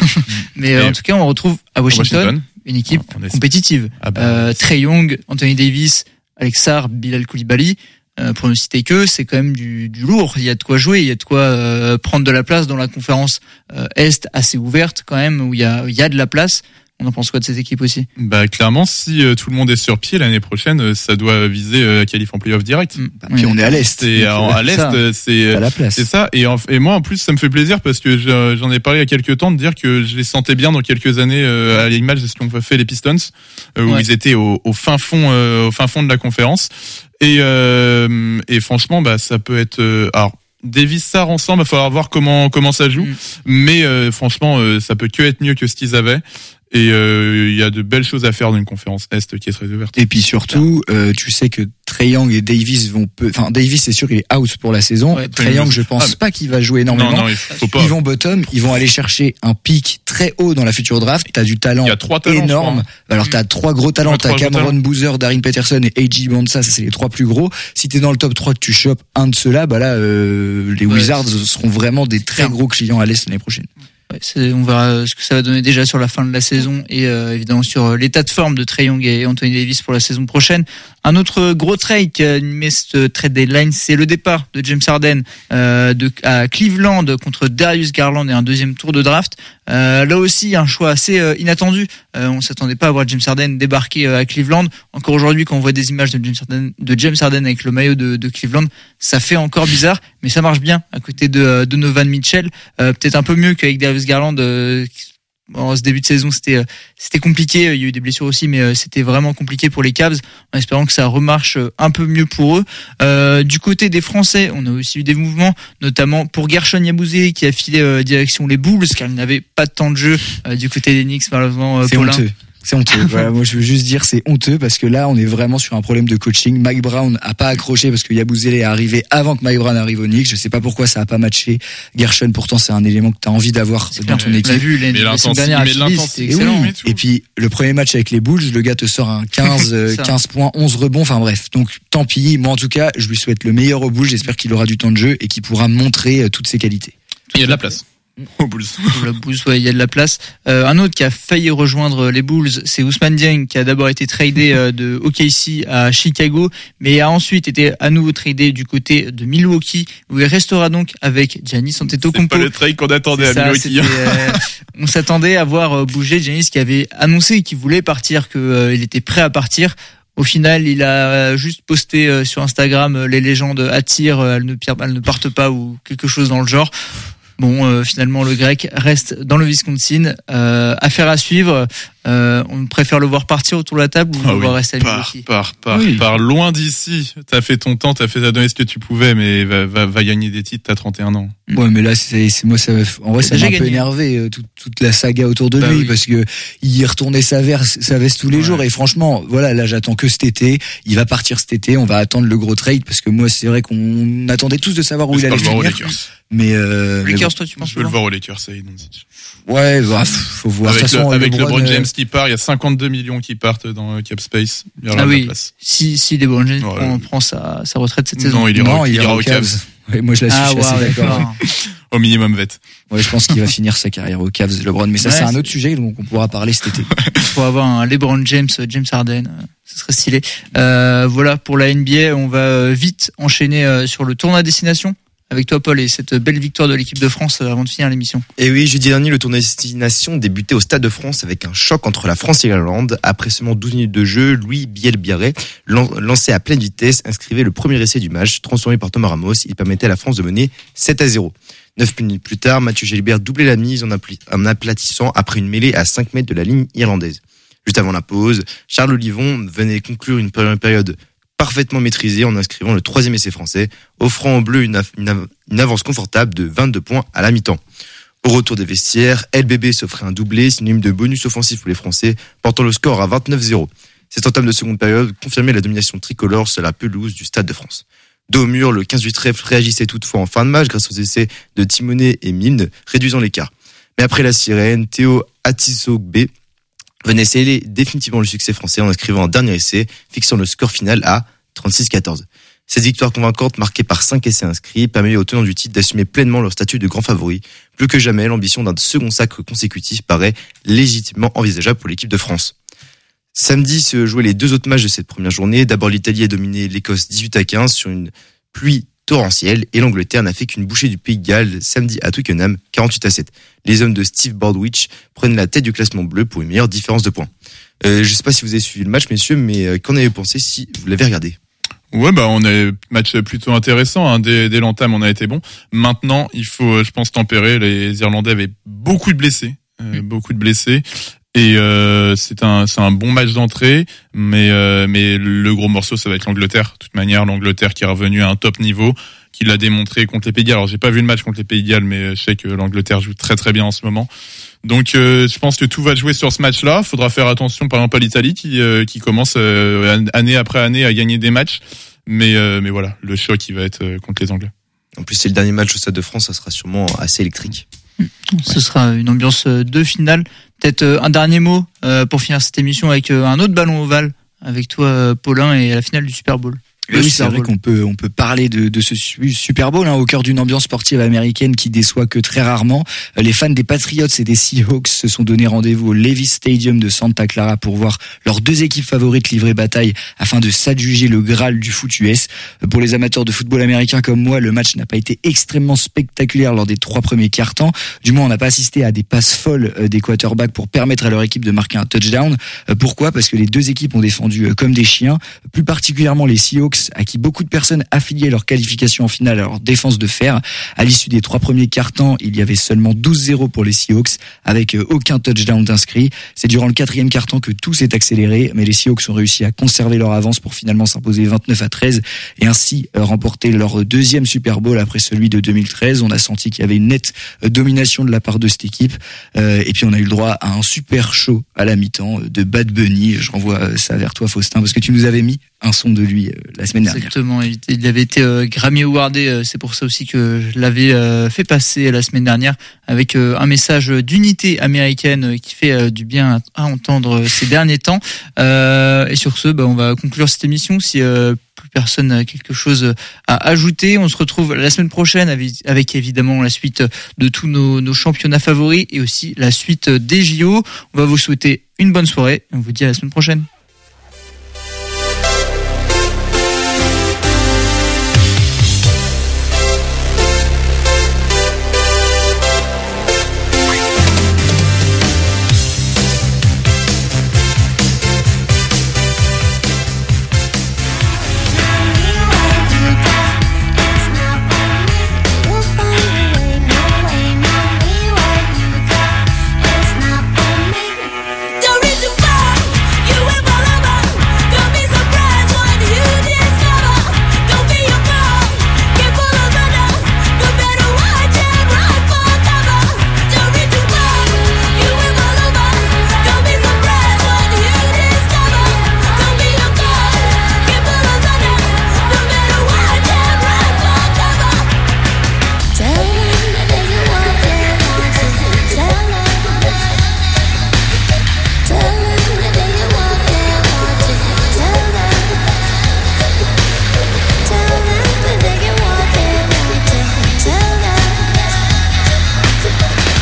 Mais euh, en tout cas, on retrouve à Washington, Washington. une équipe ah, compétitive. Ah bah, euh, Trae Young, Anthony Davis, Alex Sarr, Bilal Coulibaly. Euh, pour ne citer que, c'est quand même du, du lourd. Il y a de quoi jouer, il y a de quoi euh, prendre de la place dans la conférence euh, Est assez ouverte quand même, où il y a, il y a de la place. On en pense quoi de cette équipe aussi? Bah clairement, si euh, tout le monde est sur pied l'année prochaine, euh, ça doit viser euh, qualif en playoff direct. Mmh. Bah, puis oui, on est à l'est. Et à, à l'est, ça, c'est la place. C'est ça. Et, en, et moi en plus, ça me fait plaisir parce que je, j'en ai parlé il y a quelques temps de dire que je les sentais bien dans quelques années euh, à l'image de ce qu'ont fait les Pistons, euh, où ouais. ils étaient au, au fin fond, euh, au fin fond de la conférence. Et, euh, et franchement, bah ça peut être. Euh, alors, Davis Sarr ensemble, il va falloir voir comment comment ça joue. Mmh. Mais euh, franchement, euh, ça peut que être mieux que ce qu'ils avaient. Et il euh, y a de belles choses à faire dans une conférence Est qui est très ouverte. Et puis surtout, euh, tu sais que Trae Young et Davis vont, peu... enfin Davis c'est sûr il est out pour la saison. Ouais, Trae Young, je pense ah, pas qu'il va jouer énormément. Non, non, il faut pas. Ils vont bottom, ils vont aller chercher un pic très haut dans la future draft. T'as du talent il y a trois talents, énorme. Alors t'as trois gros talents. T'as Cameron Boozer, Darin Peterson et A J Bonsa. Ça c'est les trois plus gros. Si t'es dans le top trois, que tu chopes un de ceux-là, bah là euh, les ouais, Wizards seront vraiment des très gros clients à l'Est l'année prochaine. Ouais, c'est, on verra ce que ça va donner déjà sur la fin de la saison et euh, évidemment sur l'état de forme de Trae Young et Anthony Davis pour la saison prochaine. Un autre gros trade qui a animé cette trade deadline, c'est le départ de James Harden euh, de, à Cleveland contre Darius Garland et un deuxième tour de draft. Euh, là aussi, un choix assez euh, inattendu. Euh, on s'attendait pas à voir James Harden débarquer euh, à Cleveland. Encore aujourd'hui, quand on voit des images de James Harden, de James Harden avec le maillot de, de Cleveland, ça fait encore bizarre, mais ça marche bien à côté de, de Donovan Mitchell. Euh, peut-être un peu mieux qu'avec Darius Garland. Euh, en ce début de saison, c'était c'était compliqué. Il y a eu des blessures aussi, mais c'était vraiment compliqué pour les Cavs. En espérant que ça remarche un peu mieux pour eux. Euh, du côté des Français, on a aussi eu des mouvements, notamment pour Gershon Yabusele qui a filé euh, direction les Bulls, car il n'avait pas de temps de jeu euh, du côté des Knicks, malheureusement. Euh, c'est Paulin. honteux. C'est honteux. Voilà, moi je veux juste dire c'est honteux parce que là on est vraiment sur un problème de coaching. Mike Brown a pas accroché parce que Yabusele est arrivé avant que Mike Brown arrive au Knicks. Je sais pas pourquoi ça a pas matché. Gershon pourtant c'est un élément que tu as envie d'avoir dans ton équipe. On a vu les, les dernières l'intensité, et, oui. et puis le premier match avec les Bulls, le gars te sort un quinze, quinze points, onze rebonds, enfin bref. Donc tant pis. Moi en tout cas, je lui souhaite le meilleur au Bulls. J'espère qu'il aura du temps de jeu et qu'il pourra montrer toutes ses qualités. Il y a de la place. Aux Bulls. Le Bulls, ouais, il y a de la place. Euh, un autre qui a failli rejoindre les Bulls, c'est Ousmane Dieng, qui a d'abord été tradé euh, de O K C à Chicago, mais a ensuite été à nouveau tradé du côté de Milwaukee, où il restera donc avec Giannis Antetokounmpo. C'est pas le trade qu'on attendait à ça, Milwaukee. Euh, on s'attendait à voir bouger Giannis, qui avait annoncé qu'il voulait partir, qu'il euh, était prêt à partir. Au final, il a juste posté euh, sur Instagram euh, les légendes attirent, elles ne, elles ne partent pas ou quelque chose dans le genre. Bon, euh, finalement, le Grec reste dans le Wisconsin. Euh, affaire à suivre. Euh, on préfère le voir partir autour de la table ou ah le oui, voir rester à Milwaukee. Par, par, oui. par loin d'ici. T'as fait ton temps, t'as fait, t'as donné ce que tu pouvais, mais va, va, va gagner des titres. T'as trente et un ans. Ouais, mais là, c'est, c'est moi, ça, en vrai, ça m'a un peu énervé toute, toute la saga autour de bah lui oui. parce que il retournait sa veste, sa veste tous les ouais. jours et franchement, voilà, là, j'attends que cet été. Il va partir cet été. On va attendre le gros trade parce que moi, c'est vrai qu'on attendait tous de savoir où je il allait finir. Mais euh, Lakers, bon. Toi, tu penses je peux le voir aux Lakers, ça y est, ouais, bah, faut voir. Avec, façon, le, avec LeBron, LeBron James qui part, il y a cinquante-deux millions qui partent dans Cap Space. Il y aura ah oui. la place. Si, si LeBron James ouais. prend, prend sa, sa retraite cette non, saison. Il ira, non, il il ira, ira au Cavs. Cavs. Ouais, moi, je la suis, ah, je suis wow, assez d'accord. Au minimum, vet. Ouais, je pense qu'il va finir sa carrière au Cavs, LeBron. Mais ça, ouais, c'est un autre sujet dont on pourra parler cet été. Pour avoir un LeBron James, James Harden, ce serait stylé. Euh, voilà, pour la N B A, on va vite enchaîner sur le tournoi à destination. Avec toi, Paul, et cette belle victoire de l'équipe de France avant de finir l'émission. Et oui, jeudi dernier, le tournoi destination débutait au Stade de France avec un choc entre la France et l'Irlande. Après seulement douze minutes de jeu, Louis Biel-Biarré, lancé à pleine vitesse, inscrivait le premier essai du match, transformé par Thomas Ramos. Il permettait à la France de mener sept à zéro. Neuf minutes plus tard, Mathieu Gélibert doublait la mise en, appli- en aplatissant après une mêlée à cinq mètres de la ligne irlandaise. Juste avant la pause, Charles Olivon venait conclure une période parfaitement maîtrisé en inscrivant le troisième essai français, offrant aux Bleus une, av- une, av- une avance confortable de vingt-deux points à la mi-temps. Au retour des vestiaires, L B B s'offrait un doublé, synonyme de bonus offensif pour les Français, portant le score à vingt-neuf zéro. Cette entame de seconde période confirmait la domination tricolore sur la pelouse du Stade de France. Dos au mur, le quinze du trèfle réagissait toutefois en fin de match grâce aux essais de Timonet et Milne, réduisant l'écart. Mais après la sirène, Théo Atisogbe venait sceller définitivement le succès français en inscrivant un dernier essai, fixant le score final à trente-six quatorze. Cette victoire convaincante, marquée par cinq essais inscrits, permet aux tenants du titre d'assumer pleinement leur statut de grand favori. Plus que jamais, l'ambition d'un second sacre consécutif paraît légitimement envisageable pour l'équipe de France. Samedi se jouaient les deux autres matchs de cette première journée. D'abord, l'Italie a dominé l'Écosse dix-huit à quinze sur une pluie torrentielle et l'Angleterre n'a fait qu'une bouchée du Pays de Galles samedi à Twickenham, quarante-huit à sept. Les hommes de Steve Baldwich prennent la tête du classement bleu pour une meilleure différence de points. Euh, je ne sais pas si vous avez suivi le match, messieurs, mais euh, qu'en avez-vous pensé si vous l'avez regardé? Ouais, bah on a un match plutôt intéressant. Hein. Dès, dès l'entame, on a été bon. Maintenant, il faut, je pense, tempérer. Les Irlandais avaient beaucoup de blessés, euh, mmh. beaucoup de blessés. Et euh, c'est un c'est un bon match d'entrée, mais euh, mais le gros morceau ça va être l'Angleterre. De toute manière, l'Angleterre qui est revenue à un top niveau, qui l'a démontré contre les Pays de Galles. Alors j'ai pas vu le match contre les Pays de Galles, mais je sais que l'Angleterre joue très très bien en ce moment. Donc euh, je pense que tout va jouer sur ce match-là. Faudra faire attention par exemple à l'Italie qui euh, qui commence euh, année après année à gagner des matchs, mais euh, mais voilà, le choc il va être euh, contre les Anglais. En plus c'est le dernier match au Stade de France, ça sera sûrement assez électrique. Ce sera une ambiance de finale. Peut-être un dernier mot pour finir cette émission avec un autre ballon ovale avec toi, Paulin, et à la finale du Super Bowl. Oui, oui, c'est vrai qu'on peut on peut parler de, de ce Super Bowl hein, au cœur d'une ambiance sportive américaine qui déçoit que très rarement. Les fans des Patriots et des Seahawks se sont donné rendez-vous au Levi's Stadium de Santa Clara pour voir leurs deux équipes favorites livrer bataille afin de s'adjuger le Graal du foot U S. Pour les amateurs de football américain comme moi, le match n'a pas été extrêmement spectaculaire lors des trois premiers quarts-temps. Du moins, on n'a pas assisté à des passes folles des quarterbacks pour permettre à leur équipe de marquer un touchdown. Pourquoi ? Parce que les deux équipes ont défendu comme des chiens, plus particulièrement les Seahawks Seahawks, à qui beaucoup de personnes affiliaient leur qualification en finale à leur défense de fer. À l'issue des trois premiers quart-temps, il y avait seulement douze zéro pour les Seahawks, avec aucun touchdown inscrit. C'est durant le quatrième quart-temps que tout s'est accéléré, mais les Seahawks ont réussi à conserver leur avance pour finalement s'imposer vingt-neuf à treize et ainsi remporter leur deuxième Super Bowl après celui de deux mille treize. On a senti qu'il y avait une nette domination de la part de cette équipe. Euh, et puis on a eu le droit à un super show à la mi-temps de Bad Bunny. Je renvoie ça vers toi, Faustin, parce que tu nous avais mis un son de lui euh, la semaine dernière. Exactement, il avait été euh, Grammy Awardé, euh, c'est pour ça aussi que je l'avais euh, fait passer la semaine dernière avec euh, un message d'unité américaine euh, qui fait euh, du bien à, à entendre ces derniers temps. Euh, et sur ce, bah, on va conclure cette émission. Si euh, plus personne n'a quelque chose à ajouter, on se retrouve la semaine prochaine avec, avec évidemment la suite de tous nos, nos championnats favoris et aussi la suite des J O. On va vous souhaiter une bonne soirée. On vous dit à la semaine prochaine.